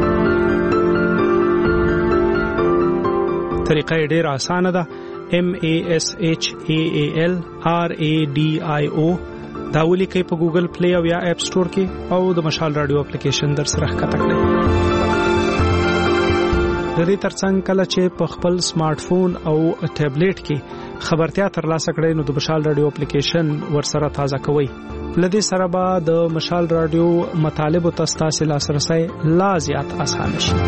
Speaker 12: طریقه ډېره اسانه ده. M A S H A A L R A D I O دا ولیکئ په ګوګل پلی او یا اپ سٹور کې او د مشال رادیو اپلیکیشن در سره ښکته کړئ. د دې ترڅنګ کله چې په خپل سمارټ فون او ټابلیټ کې خبرتیا ترلاسه کړئ نو د مشال رادیو اپلیکیشن ورسره تازه کوئ. لدې سره به د مشال رادیو مطالب ته ستاسو لاسرسي لا زیات اسانه شي.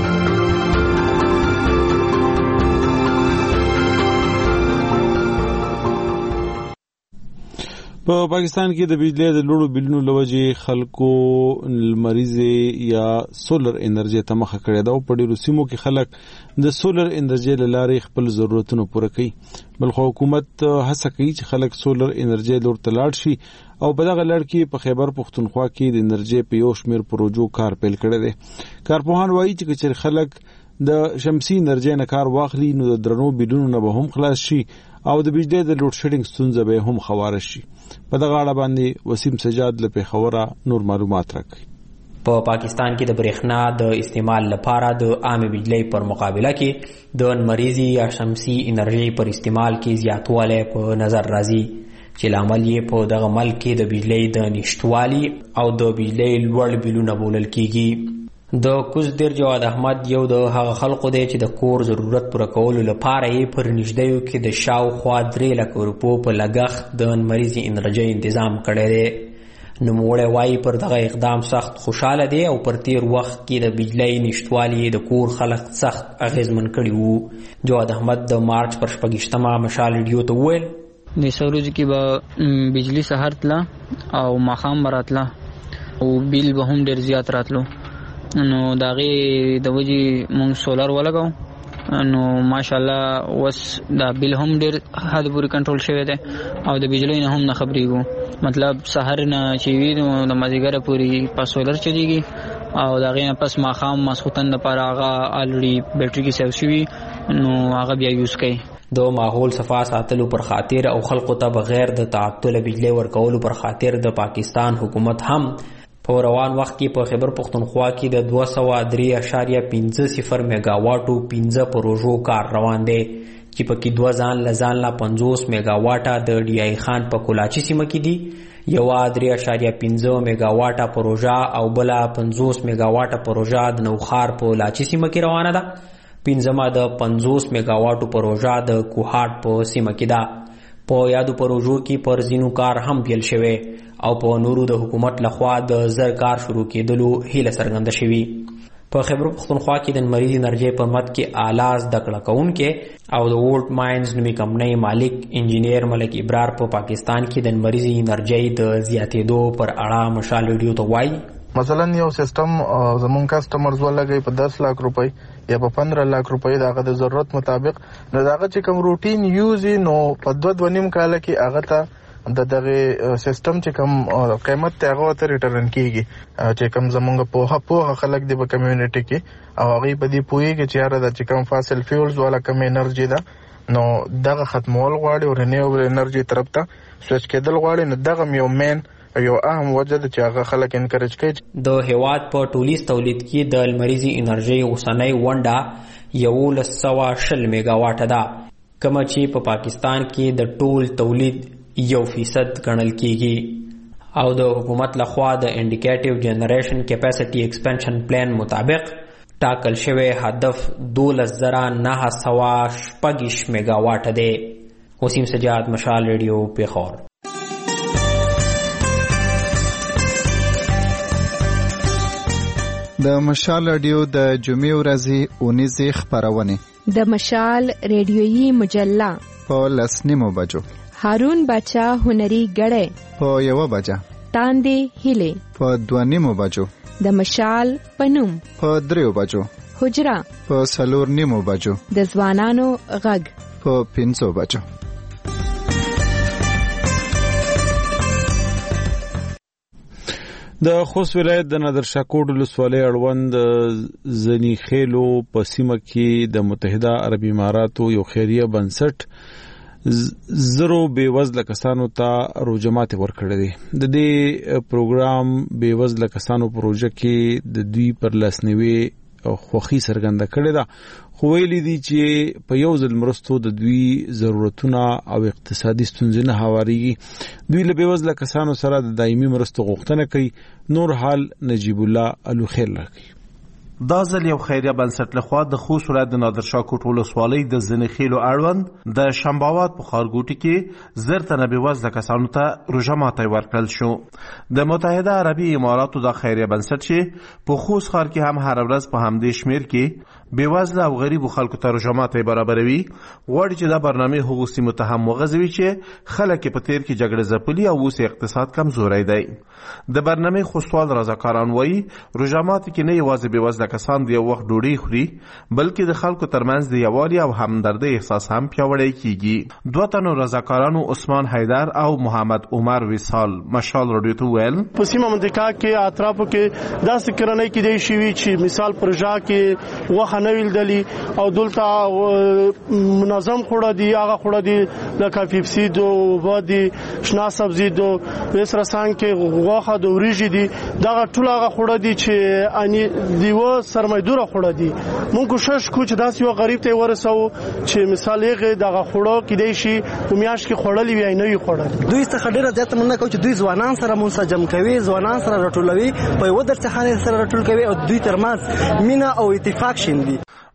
Speaker 1: په پاکستان کې د بجلی د لوړو بلونو لوجې خلکو لمریزې یا سولر انرژي ته مخه کړې ده او په ډېرو سیمو کې خلک د سولر انرژي له لارې خپل ضرورتونه پوره کوي. بلخو حکومت هڅه کوي چې خلک سولر انرژي لور ته لاړ شي او په دغه لړ کې په خیبر پښتونخوا کې د انرژي په یو شمېر پروژو کار پیل کړی دی. کارپوهان وایي چې چې خلک د شمسي انرژي نه کار واخلي نو د درنو بلونو نه به هم خلاص شي او د بجلی د لوډ شیډینګ ستونزه به هم خواره شي. په دغه اړه باندې وسیم سجاد له پیښوره نور معلومات راکړي.
Speaker 14: په پاکستان کې د برېښنا د استعمال لپاره د عامه بجلی پر مقابله کې د مریضي یا شمسي انرژي پر استعمال کې زیاتوالی په نظر راځي چې لامل یې په دغه ملک کې د بجلی د نشټوالي او د بجلی لوړ بلونه بولل کیږي. د کوزدر جواد احمد یو د هغه خلکو دی چې د کور ضرورت پوره کولو لپاره یې پر نږدېیو کې د شاوخوا درې لکه روپو په لګښت د مریضي انرژۍ تنظیم کړی دی. نوموړی وایي پر دغه اقدام سخت خوشحاله دی او پر تیر وخت کې د بجلی نشتوالي د کور خلک سخت اغیزمن کړي وو. جواد احمد د مارچ پر شپږیشتمه مشال ریډیو ته وویل
Speaker 15: د سروج کې به بجلی سهار تله او ماښام به راتله
Speaker 2: او بیل به هم ډیر زیات راتلو. نو داغه د وجي مونږ سولر ولګاو نو ماشاءالله وس دا بیل هم ډیر حد پورې کنټرول شوی دی او د بجلی نه هم نه خبرېږو. مطلب سحر نه چې وي نو د مازیګر پورې په سولر چلیږي او داغه نه پس ماخام مسخوتن لپاره هغه الریډي بیټری کې سیو شوی نو هغه بیا یوز کوي.
Speaker 14: د ماحول صفا ساتلو پر خاطر او خلکو ته بغیر د تعطل بجلی ورکولو پر خاطر د پاکستان حکومت هم په روان وخت کې په خیبر پختونخوا کې د دوه سوه درې اعشاریه پنځه صفر میگا واټو پنځه پروژو کار روان دی چې پکې دوه ځان لزان لا پنځوس میگا واټه د ډي آی خان په کولاچي سیمه کې دي، یو درې اعشاریه پنځه میگا واټه پروژه او بل پنځوس میگا واټه پروژه د نوخار په لاچي سیمه کې روانه ده. پنځمه د پنځوس میگا واټو پروژه د کوهاټ په سیمه کې ده. په یادو پروژو کې پر ځینو کار هم پیل شوی او په نورو د حکومت لخوا د زر کار شروع کېدلو هیله څرګنده شوې. په خیبر پختونخوا کې د لمریزې انرژۍ په مد کې اعلی زده کړه کوونکي او د وولټ ماینز نومي کمپنۍ مالک انجینیر ملک ابرار په پاکستان کې د لمریزې انرژۍ د زیاتېدو پر اړه مشال ریډیو ته وایي
Speaker 13: مثلا یو سیستم زمون کسٹمرز ولګي په دس لک روپۍ یا په پندرہ لک روپۍ دغه د ضرورت مطابق نو دغه چې کوم روټین یوز نو په دوه دوه نیم کال کې هغه ته د دغه سیستم چې کوم قیمت ته هغه ته ریټرن کیږي چې کوم زمونږ په په خلک دی په کمیونټي کې او هغه په دې پوهیږي چې یاره د چې کوم فاسل فیولز والا کم انرژي ده نو دغه ختمول غواړي او رینیوبل انرژي طرف ته سویچ کېدل غواړي نو دغه یو مین یو اهم وجه ده چې هغه خلک انکریج کوي.
Speaker 14: د هیواد په ټولیز تولید کې د لمریزې انرژۍ اوسنۍ ونډه یولس سوه شل میگا واټه ده کومه چې په پاکستان کې د ټول تولید یو فیصد ګڼل کیږي او د حکومت لخوا د انډیکیټیو جنریشن کیپاسټي ایکسپنشن پلان مطابق ټاکل شوی هدف دولس زره نهه سوه شپږ میگا واټه دی. وسیم سجاد، مشال ریډیو، پیښور.
Speaker 16: د مشال رادیو د جمعې ورځې اونیزې خبرونه
Speaker 17: د مشال ریډیویي مجله
Speaker 16: په لسنیمو بجو،
Speaker 17: هارون بچا هنري غړې
Speaker 16: په یو بجه،
Speaker 17: تاندې هیله
Speaker 16: په دوه نیمو بجو،
Speaker 17: د مشال پنوم
Speaker 16: په دریو بجو،
Speaker 17: حجره
Speaker 16: په څلور نیمو بجو،
Speaker 17: د ځوانانو غږ
Speaker 16: په پنځو بجو.
Speaker 1: د خوست ولایت د نادرشاه کوټ ولسوالۍ اړوند زنی خېلو په سیمه کې د متحده عرب اماراتو یو خیریه بنسټ زرو بیوزله کسانو ته روزمات ورکړي دي. د دې پروګرام بیوزله کسانو پروژه کې د دوی پر لاسنیوي خوخي سرګنده کړي ده، خو ویلي دي چې په یو ځل مرستو د دوی ضرورتونه او اقتصادي ستونزې نه هواریږي. دوی له بیوزله کسانو سره د دایمي مرستو غوښتنه کوي. نور حال نجیب الله الوخیل راکوي.
Speaker 15: دا ځل یو خیریه بنسټ لخوا د خوست ولایت د نادرشاه کوټ ولسوالۍ د زنیخیلو اړوند د شمباوات په ښارګوټي کې زر تنه بېوزله کسانو ته روژه ماتی ورکړل شو. د متحده عربي اماراتو دا خیریه بنسټ چې په خوست ښار کې هم هره ورځ په همدې شمېر کې بېوزله او غریبو خلکو ته روژه ماتی برابروي، غواړي چې دا برنامې هغو سیمو ته هم وغځوي چې خلک په تیر کې جګړه ځپلي او اوس اقتصاد کمزوری دی. د برنامې خوستوال رضاکاران وایي روژه ماتي کې نه یوازې بېوزله کسان د یو وخت ډوډۍ خوري بلکې د خلکو ترمنځ د یووالي او همدردۍ احساس هم پیاوړی کیږي. دوه تنو رضاکارانو عثمان حیدر او محمد عمر وصال مشال رادیو ته ویل
Speaker 18: په سیمه منطقه کې اطرافو کې داسې کرنۍ کېدای شي چې مثال پروژه کې وخه نه ویلدلی او دلته منظم خوړه دی، هغه خوړه دی لکه پیپسي دو اوبه دي، شنه سبزي دو، په سرسان کې غوښه د وریجې دي، دغه ټول هغه خوړه دي چې اني دیوه سرمایدوره خوړه دي. مونږ کوشش کوو چې داسې یو غریب ته ورسو چې مثال یې دغه خوړه کېدای شي په میاشت کې خوړلي وي نه وي خوړلي.
Speaker 19: دوی څخه ډېره زیاته مننه کوو چې دوی ځوانان سره منسجم کوي، ځوانان سره راټولوي، په یوه درسخانې سره راټول کوي او دوی ترمنځ مینه او اتفاق شیندي.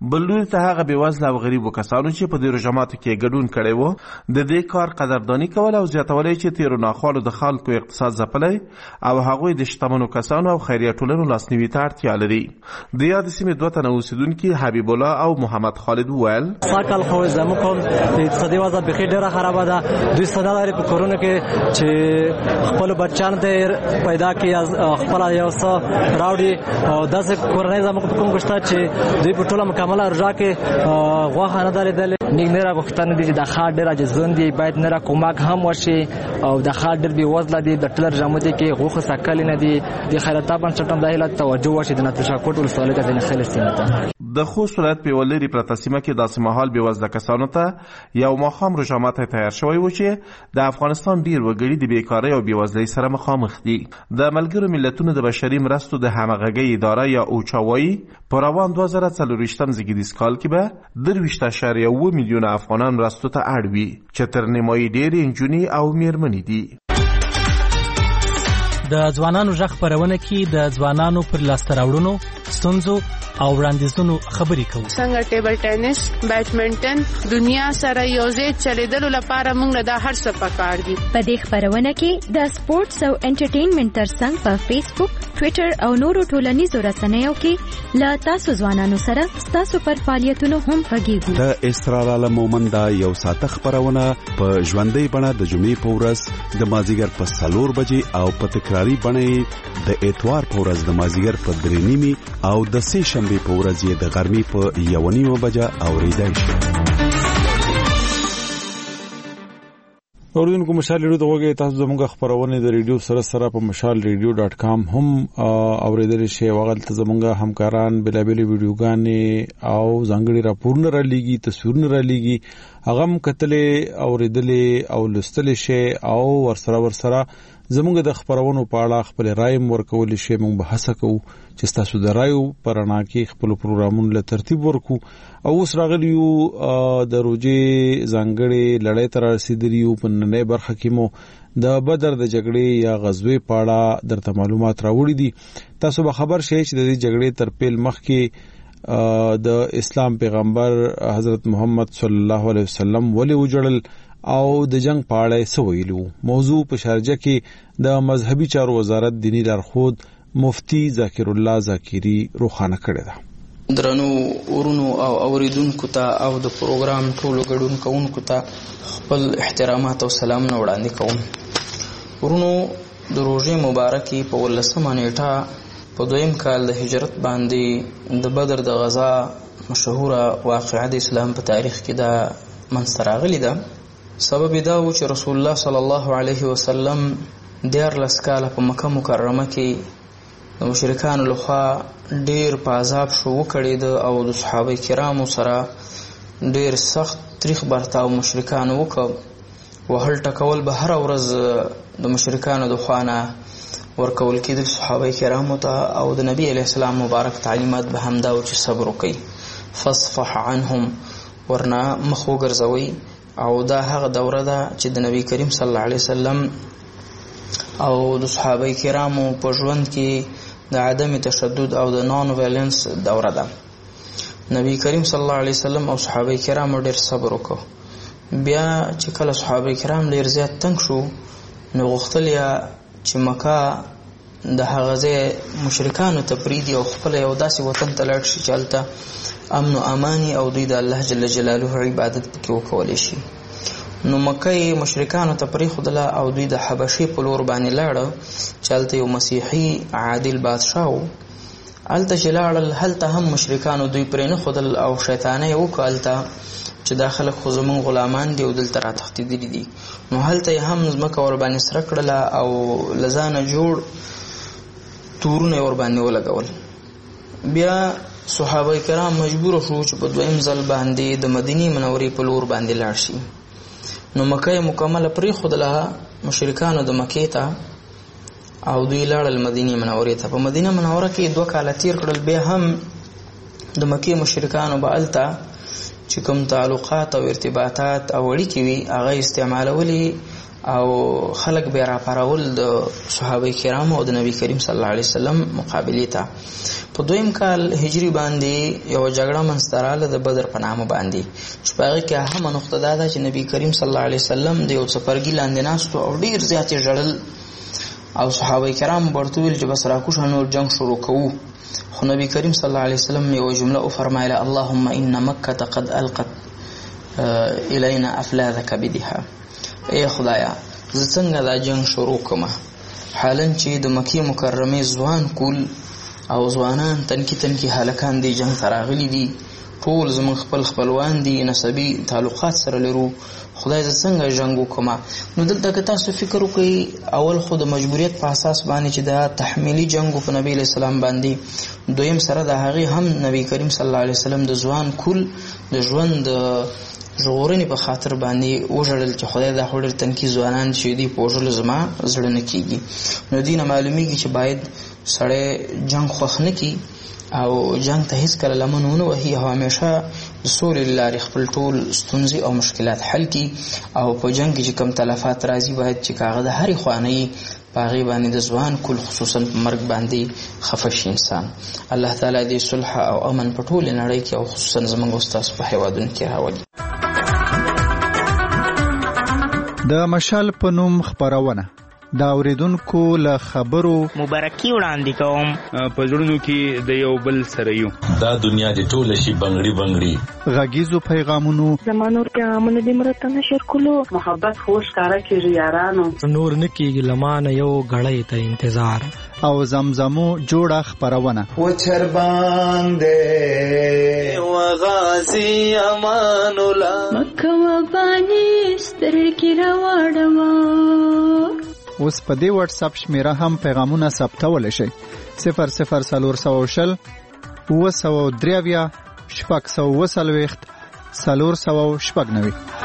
Speaker 15: بل لوري ته هغه بېوزله او غریبو کسانو چې په دې رژماتو کې ګډون کړی و د دې کار قدرداني کول او زیاتولی چې تیرو ناخوالو د خلکو اقتصاد ځپلی او هغوی د شتمنو کسانو او خیریه ټولنو لاسنیوي ته اړتیا لري. د یادې سیمې دوه تنه اوسېدونکي حبیب الله او محمد خالد وویل
Speaker 5: سږکال خو زموږ قوم د اقتصادي وضع بیخي ډېره خرابه ده. دوی څه نه لري په کورونو کې چې خپلو بچیانو ته پیدا کړي خپله یو څه راوړي او داسې کورنۍ زموږ په کوم کې شته چې دوی په ټوله مکمله روژه کې غوښه نه ده لیدلې. نیک نه راغوښتنه دي چې د ښار ډېر عاجزون دي باید نه را کمک هم وشي او د ښار ډېر بېوزله دي د ټوله رژماتو کې غوښه سکلې نه دي. د خیراتي بنسټ هم دا هیله توجه وشي د نادرشاه کوټ ولسوالۍ ته ځینې خلک سیمې ته.
Speaker 15: د خوست ولایت په یوه لرې پرته سیمه کې داسې مهال بېوزله کسانو ته یو ماښام رژمات تیار شوی و چې د افغانستان ډېر وګړي د بېکارۍ او بېوزلۍ سره مخامخ دي. د ملګرو ملتونو د بشري مرستو د همغږۍ اداره یا اوچا وایي په روان دوه زره څلرویشتم زیږدیز کال کې به درویشت اعشاریه اوه میلیونه افغانان مرستو ته اړ وي چې تر نیمایي ډېرې نجونې او میرمنې دي.
Speaker 7: د ځوانانو غږ خپرونه کې د ځوانانو پر لاسته راوړنو ستونزو او وړاندیزونو خبرې کوو.
Speaker 8: څنګه ټیبل ټینس بیډمنټن دنیا سره یوځای چلیدلو لپاره موږ دا هر څه پکار دي.
Speaker 17: په دې خپرونه کې د سپورتس او انټرټینمنټ ترڅنګ په فیسبوک ټویټر او نورو ټولنیزو رسنیو کې له تاسو ځوانانو سره ستاسو پر فعالیتونو هم غږیږو.
Speaker 20: د اسرار عالم مومند یو ساعته خپرونه په ژوندۍ بڼه د جمعې په ورځ د مازیګر په څلور بجې او په تکراري بڼه د اتوار په ورځ د مازیګر په درې نیمې او د سې شنبې په ورځ یې د غرمې په یوه نیمه بجه اورېدای شي.
Speaker 1: اوریدونکو مشال ریډیو ته وګورئ. تاسو زموږ خبرونه د ریډیو سره سره په مشال ریډیو ډاټ کام هم اوریدل شي. وغلته زموږ همکاران بلابل ویډیوګانې او ځانګړي راپورونه را لېږي، تصویرونه را لېږي، هغه هم کتلې اوریدلې او لوستل شي او ورسره ورسره زموږ د خبرونو په اړه خپل رائے ورکول شي. موږ به هڅه کوو چې تاسو د رائے پر اړه کې خپل پروګرامونو له ترتیب ورکو. او اوس راغلیو د روزي ځانګړي لړۍ تر رسیدلیو په نننۍ برخه کې مو د بدر د جګړې یا غزوې په اړه درته معلومات راوړي دي. تاسو به خبر شئ چې د دې جګړې تر پیل مخکې د اسلام پیغمبر حضرت محمد صلی الله علیه وسلم ولې وجړل او د جنگ په اړه څه ویلو. موضوع په شارجه کې د مذهبي چارو وزارت دینی لارښود مفتی ذاکر الله ذاکری روښانه کړی ده.
Speaker 2: درنو ورونو او اوریدونکو ته او د پروګرام ټولو ګډون کوونکو ته خپل احترامات او سلامونه وړاندې کوم. ورونو د روژې مبارکې په ولسمه نیټه په دویم کال د هجرت باندې د بدر د غزا مشهوره واقعه د اسلام په تاریخ کې دا منځته راغلې ده. سبب دا و چې رسول الله صلی الله علیه وسلم دیارلس کاله په مکه مکرمه کې د مشرکانو لخوا ډیر په عذاب شو وکړېده او د صحابه کرامو سره ډیر سخت تریخ برتاو مشرکانو وکړ. وهل ټکول به هره ورځ د مشرکانو د خوا نه ورکول کېدل صحابه کرامو ته او د نبی علیه السلام مبارک تعلیمات به همدا و چې صبر وکړئ، فاصفح عنهم، ورنه مخ وګرځوئ. او دا هغه دوره ده چې د نبی کریم صلی الله علیه وسلم او د صحابه کرامو په ژوند کې د عدم تشدد او د نان ویلنس دوره ده. نبی کریم صلی الله علیه وسلم او صحابه کرامو ډیر صبر وکړ. بیا چې کله صحابه کرام ډیر زیات تنگ شو نو غوښتل یا چې مکه د هغه ځای مشرکانو ته پریږدي او خپل یو داسې وطن ته لاړ شي چې هلته امن و امانی او دوی د الله جل جلاله عبادت پکې وکولی شي. نو مکه مشرکانو ته پرېښودله او دوی د حبشې په لور باندې لاړه چې هلته یو مسیحي عادل بادشاه و. هلته چې لاړل هلته هم مشرکانو دوی پرې نه ښودل او شیطانه یې وکړه هلته چې دا خلک خو زموږ غلامان دي او دلته راتښتېدلي دي. نو هلته یې هم ځمکه ورباندې سره کړله او له ځانه جوړ تورونه یې ورباندې ولګول. بیا صحابه کرام مجبور شو چې په دویم ځل باندې د مدینې منورې په لور باندې لاړ شي. نو مکه مکمله پرېښودله مشرکانو د مکې ته او دوی لاړل مدینې منورې ته. په مدینه منوره کې دوه کاله تیر کړل. بیا هم د مکې مشرکانو به هلته چې کوم تعلقات او ارتباطات او اړیکې وي هغه استعمالولې او خلک به را پارول د صحابه کرامو او د نبی کریم صلی الله علیه وسلم مقابله ته. په دویم کال هجری باندې یو جګړه منځته د بدر په نامه باندې چې په هغه کې اهمه نقطه دا ده چې نبی کریم صلی الله علیه وسلم د یو څپرګي لاندې ناستو او ډیر زیاتې ژړل او صحابه کرام ورته ویل چې بس راکوش نور جنگ شروع کوو. خو نبی کریم صلی الله علیه وسلم یو جمله او فرمایله اللهم ان مکه قد القت الینا افلاذ کبدها. ای خدایا زه څنګه دا جنگ شروع کوم حالا چې د مکې مکرمه ځوان کول او ځوانان تنکی تنکی هلکان دی جنگ تراغلی دي ټول زمون خپل خپلوان دي نسبی تعلقات سره لرو خدای ز څنګه جنگ وکما. نو دلته که تاسو فکر وکړئ اول خود مجبوریت په اساس باندې چې دا تحمیلی جنگ په نبی اسلام باندې، دویم سره د هغه هم نبی کریم صلی الله علیه وسلم د ځوان کول د ژوند ژغورنې په خاطر باندې وژړل چې خدای دا هوډر تنکی ځوانان چې دی پوجل زما زړه نه کیږي. نو دینه معلومیږي چې باید سړی جنگ خوښ نه کی او جنگ ته هیڅ کله لمن ونه وهي، همیشه د سولې لارې خپل ټول ستونزې او مشکلات حل کی او په جنگ کې کوم تلفات راځي باید چې کاغه د هرې خوانې باغی باندې د ځوان کل خصوصا مرګ باندې خفش انسان. الله تعالی دې صلح او امن په ټول نړۍ کې او خصوصا زموږ استاد په هیوادونو کې راولي.
Speaker 16: د مشال په نوم خبرونه دا اوریدونکو له خبرو
Speaker 3: مبارکي وړاندې کوم
Speaker 6: په جوړونو کې د یو بل سره یو دا دنیا د ټول شي بنگړي بنگړي
Speaker 16: غږیزو پیغامونو
Speaker 9: زمانور پیغامونه د مرته نشر کولو محبت خوش کارا کیږي یارانو
Speaker 21: نور نکیږي لمانه یو غړې ته انتظار
Speaker 16: او زمزمو جوړه خبرونه
Speaker 22: و چر باندې و غازی امان الله
Speaker 17: مکه و باندې سترګې راوړم.
Speaker 16: اوس په دې واتس اپ شمیره هم پیغامونه ثبتول شي صفر صفر سلور سو شل و سو دریویا شپږ سو وسلويخت سلور سو شپږ نوي.